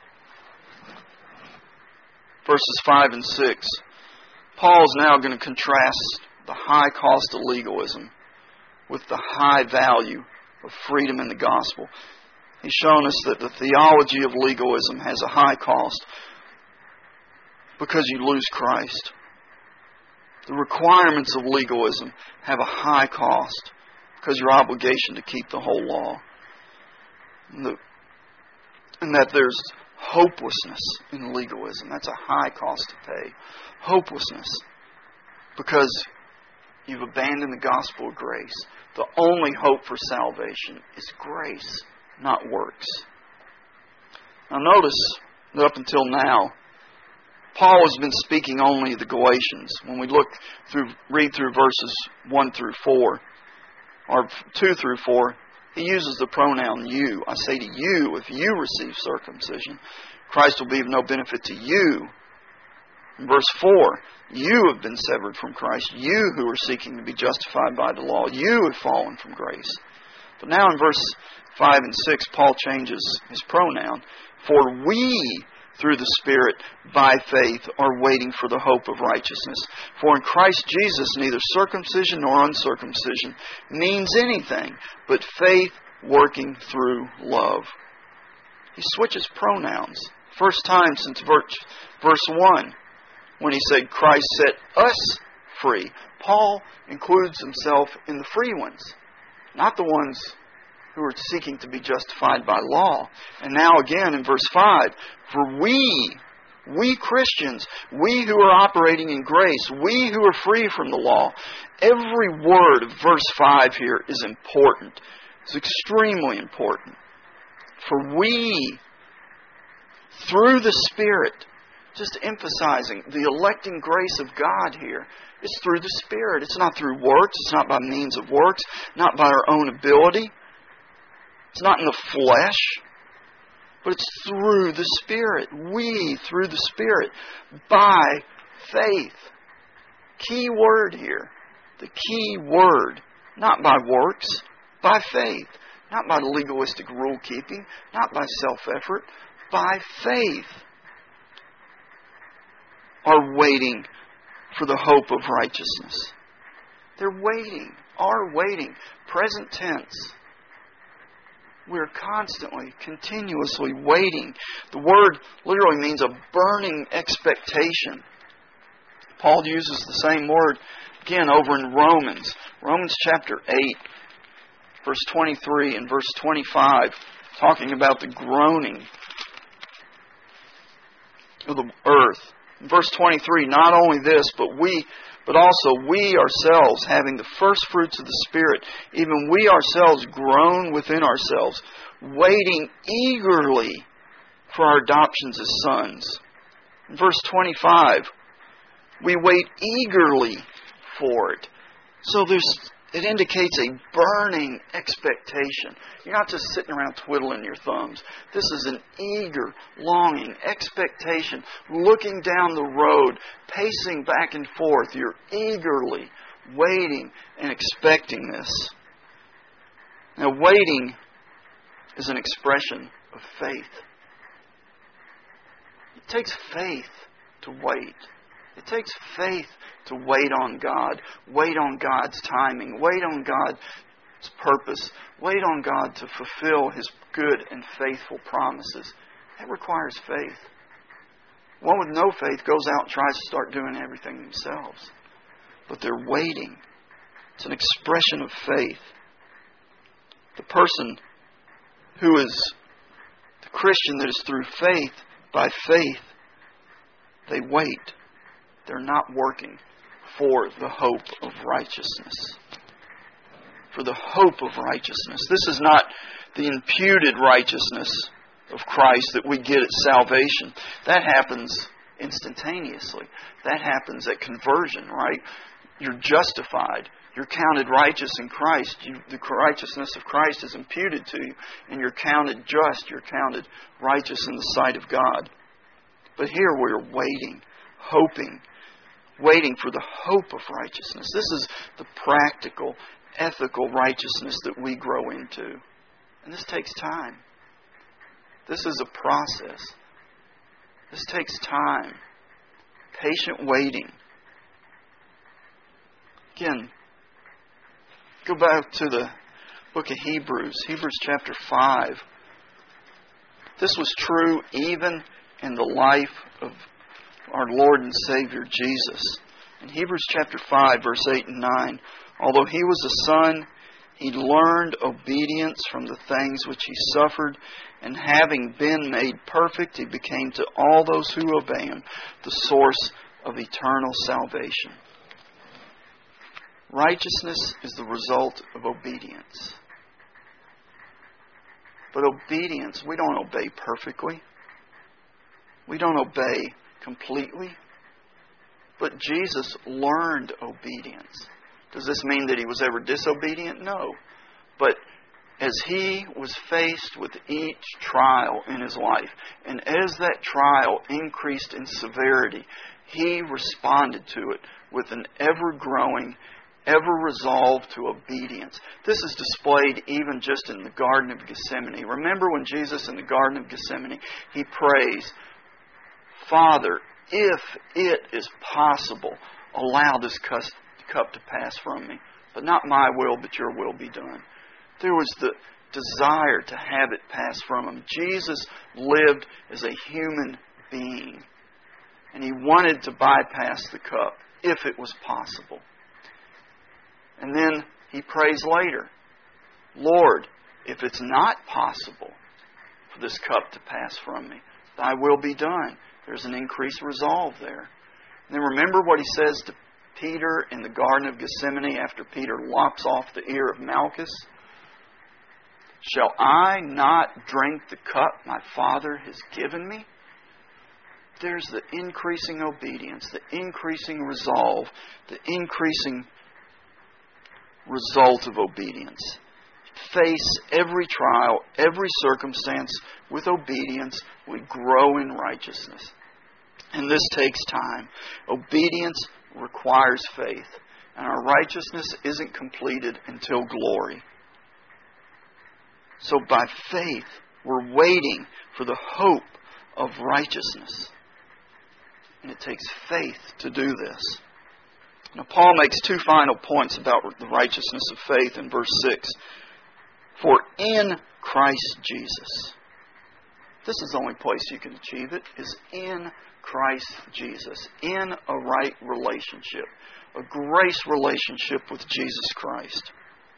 verses 5 and 6, Paul is now going to contrast the high cost of legalism with the high value of freedom in the gospel. He's shown us that the theology of legalism has a high cost because you lose Christ. The requirements of legalism have a high cost because your obligation to keep the whole law. And that there's hopelessness in legalism. That's a high cost to pay. Hopelessness because you've abandoned the gospel of grace. The only hope for salvation is grace, not works. Now notice that up until now, Paul has been speaking only to the Galatians. When we read through verses 1 through 4, or 2 through 4, he uses the pronoun you. I say to you, if you receive circumcision, Christ will be of no benefit to you. In verse 4, you have been severed from Christ. You who are seeking to be justified by the law. You have fallen from grace. But now in verse 5 and 6, Paul changes his pronoun. For we, through the Spirit, by faith, are waiting for the hope of righteousness. For in Christ Jesus, neither circumcision nor uncircumcision means anything, but faith working through love. He switches pronouns. First time since verse 1. when he said Christ set us free. Paul includes himself in the free ones, not the ones who are seeking to be justified by law. And now again in verse 5, for we Christians, we who are operating in grace, we who are free from the law, every word of verse 5 here is important. It's extremely important. For we, through the Spirit, just emphasizing the electing grace of God here, it's through the Spirit. It's not through works. It's not by means of works, not by our own ability. It's not in the flesh, but it's through the Spirit. We, through the Spirit, by faith. Key word here. The key word. Not by works, by faith. Not by legalistic rule keeping, not by self-effort, by faith. Are waiting for the hope of righteousness. They're waiting, are waiting. Present tense. We're constantly, continuously waiting. The word literally means a burning expectation. Paul uses the same word again over in Romans. Romans chapter 8, verse 23 and verse 25, talking about the groaning of the earth. In verse 23, not only this, but also we ourselves, having the first fruits of the Spirit, even we ourselves groan within ourselves, waiting eagerly for our adoptions as sons. In verse 25, we wait eagerly for it. So it indicates a burning expectation. You're not just sitting around twiddling your thumbs. This is an eager, longing expectation, looking down the road, pacing back and forth. You're eagerly waiting and expecting this. Now, waiting is an expression of faith. It takes faith to wait. It takes faith to wait on God, wait on God's timing, wait on God's purpose, wait on God to fulfill His good and faithful promises. That requires faith. One with no faith goes out and tries to start doing everything themselves. But they're waiting. It's an expression of faith. The person who is the Christian that is through faith, by faith, they wait. They're not working for the hope of righteousness. For the hope of righteousness. This is not the imputed righteousness of Christ that we get at salvation. That happens instantaneously. That happens at conversion, right? You're justified. You're counted righteous in Christ. The righteousness of Christ is imputed to you. And you're counted just. You're counted righteous in the sight of God. But here we're waiting, hoping, waiting for the hope of righteousness. This is the practical, ethical righteousness that we grow into. And this takes time. This is a process. This takes time. Patient waiting. Again, go back to the book of Hebrews. Hebrews chapter 5. This was true even in the life of our Lord and Savior Jesus. In Hebrews chapter 5, verse 8 and 9, although He was a son, He learned obedience from the things which He suffered, and having been made perfect, He became to all those who obey Him the source of eternal salvation. Righteousness is the result of obedience. But obedience, we don't obey perfectly. We don't obey completely. But Jesus learned obedience. Does this mean that He was ever disobedient? No. But as He was faced with each trial in His life, and as that trial increased in severity, He responded to it with an ever-growing, ever-resolved to obedience. This is displayed even just in the Garden of Gethsemane. Remember when Jesus in the Garden of Gethsemane, He prays, Father, if it is possible, allow this cup to pass from me. But not my will, but your will be done. There was the desire to have it pass from Him. Jesus lived as a human being. And he wanted to bypass the cup if it was possible. And then he prays later, Lord, if it's not possible for this cup to pass from me, thy will be done. There's an increased resolve there. And then remember what he says to Peter in the Garden of Gethsemane after Peter lops off the ear of Malchus. Shall I not drink the cup my Father has given me? There's the increasing obedience, the increasing resolve, the increasing result of obedience. Face every trial, every circumstance with obedience. We grow in righteousness. And this takes time. Obedience requires faith. And our righteousness isn't completed until glory. So by faith, we're waiting for the hope of righteousness. And it takes faith to do this. Now Paul makes two final points about the righteousness of faith in verse 6. For in Christ Jesus. This is the only place you can achieve it, is in Christ Jesus. In a right relationship. A grace relationship with Jesus Christ.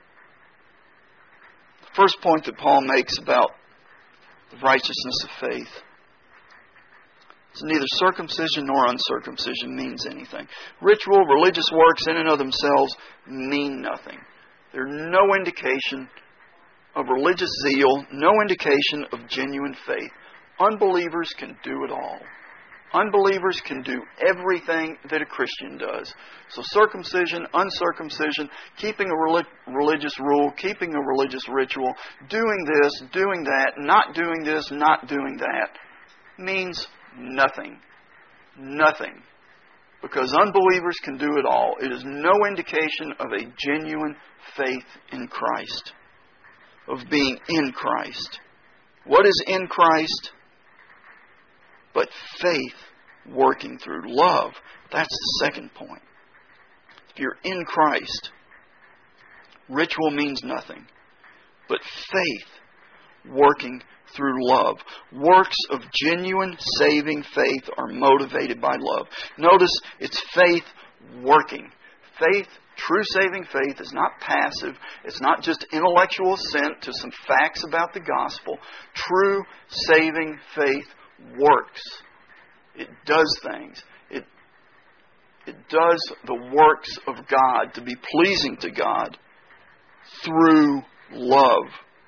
The first point that Paul makes about the righteousness of faith is neither circumcision nor uncircumcision means anything. Ritual, religious works in and of themselves mean nothing. They're no indication of religious zeal, no indication of genuine faith. Unbelievers can do it all. Unbelievers can do everything that a Christian does. So circumcision, uncircumcision, keeping a religious rule, keeping a religious ritual, doing this, doing that, not doing this, not doing that, means nothing. Nothing. Because unbelievers can do it all. It is no indication of a genuine faith in Christ. Of being in Christ. What is in Christ? But faith working through love. That's the second point. If you're in Christ, ritual means nothing. But faith working through love. Works of genuine saving faith are motivated by love. Notice it's faith working. Faith, true saving faith, is not passive. It's not just intellectual assent to some facts about the gospel. True saving faith works. It does things. It does the works of God to be pleasing to God through love.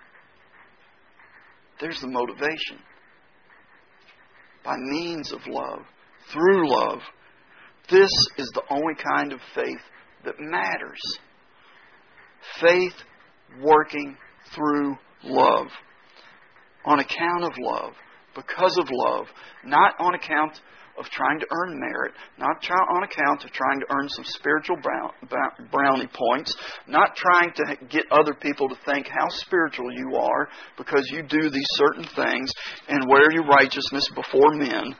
There's the motivation. By means of love. Through love. This is the only kind of faith that matters. Faith working through love. On account of love. Because of love. Not on account of trying to earn merit. Not on account of trying to earn some spiritual brownie points. Not trying to get other people to think how spiritual you are because you do these certain things and wear your righteousness before men.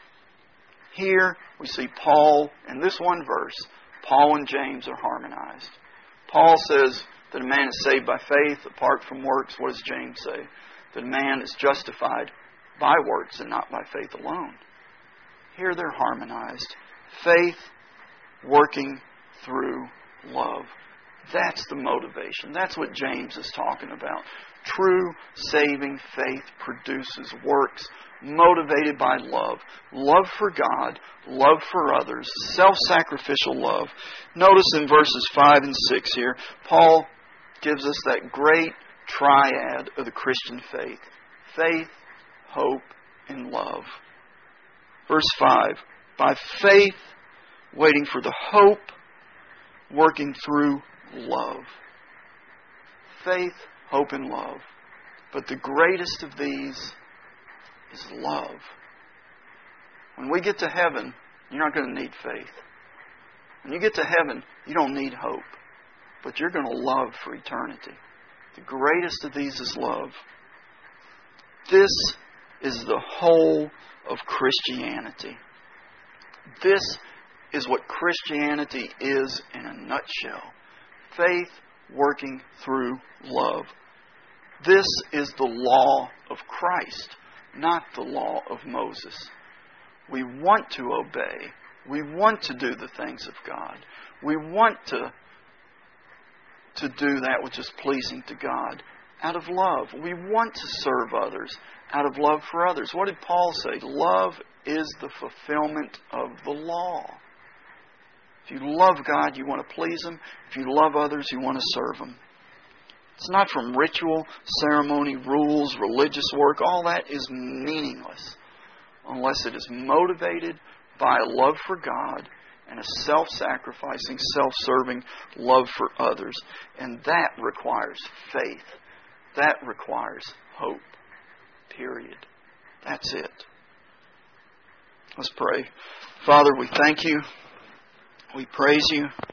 Here we see Paul, in this one verse, Paul and James are harmonized. Paul says that a man is saved by faith apart from works. What does James say? That a man is justified by works and not by faith alone. Here they're harmonized. Faith working through love. That's the motivation. That's what James is talking about. True saving faith produces works motivated by love. Love for God, love for others, self-sacrificial love. Notice in verses 5 and 6 here, Paul gives us that great triad of the Christian faith. Faith, hope, and love. Verse 5, by faith, waiting for the hope, working through love. Faith, hope, and love. But the greatest of these is love. When we get to heaven, you're not going to need faith. When you get to heaven, you don't need hope. But you're going to love for eternity. The greatest of these is love. This is the whole of Christianity. This is what Christianity is in a nutshell. Faith working through love. This is the law of Christ, not the law of Moses. We want to obey. We want to do the things of God. We want to do that which is pleasing to God out of love. We want to serve others out of love for others. What did Paul say? Love is the fulfillment of the law. If you love God, you want to please Him. If you love others, you want to serve Him. It's not from ritual, ceremony, rules, religious work. All that is meaningless unless it is motivated by a love for God and a self-sacrificing, self-serving love for others. And that requires faith. That requires hope. Period. That's it. Let's pray. Father, we thank You. We praise You.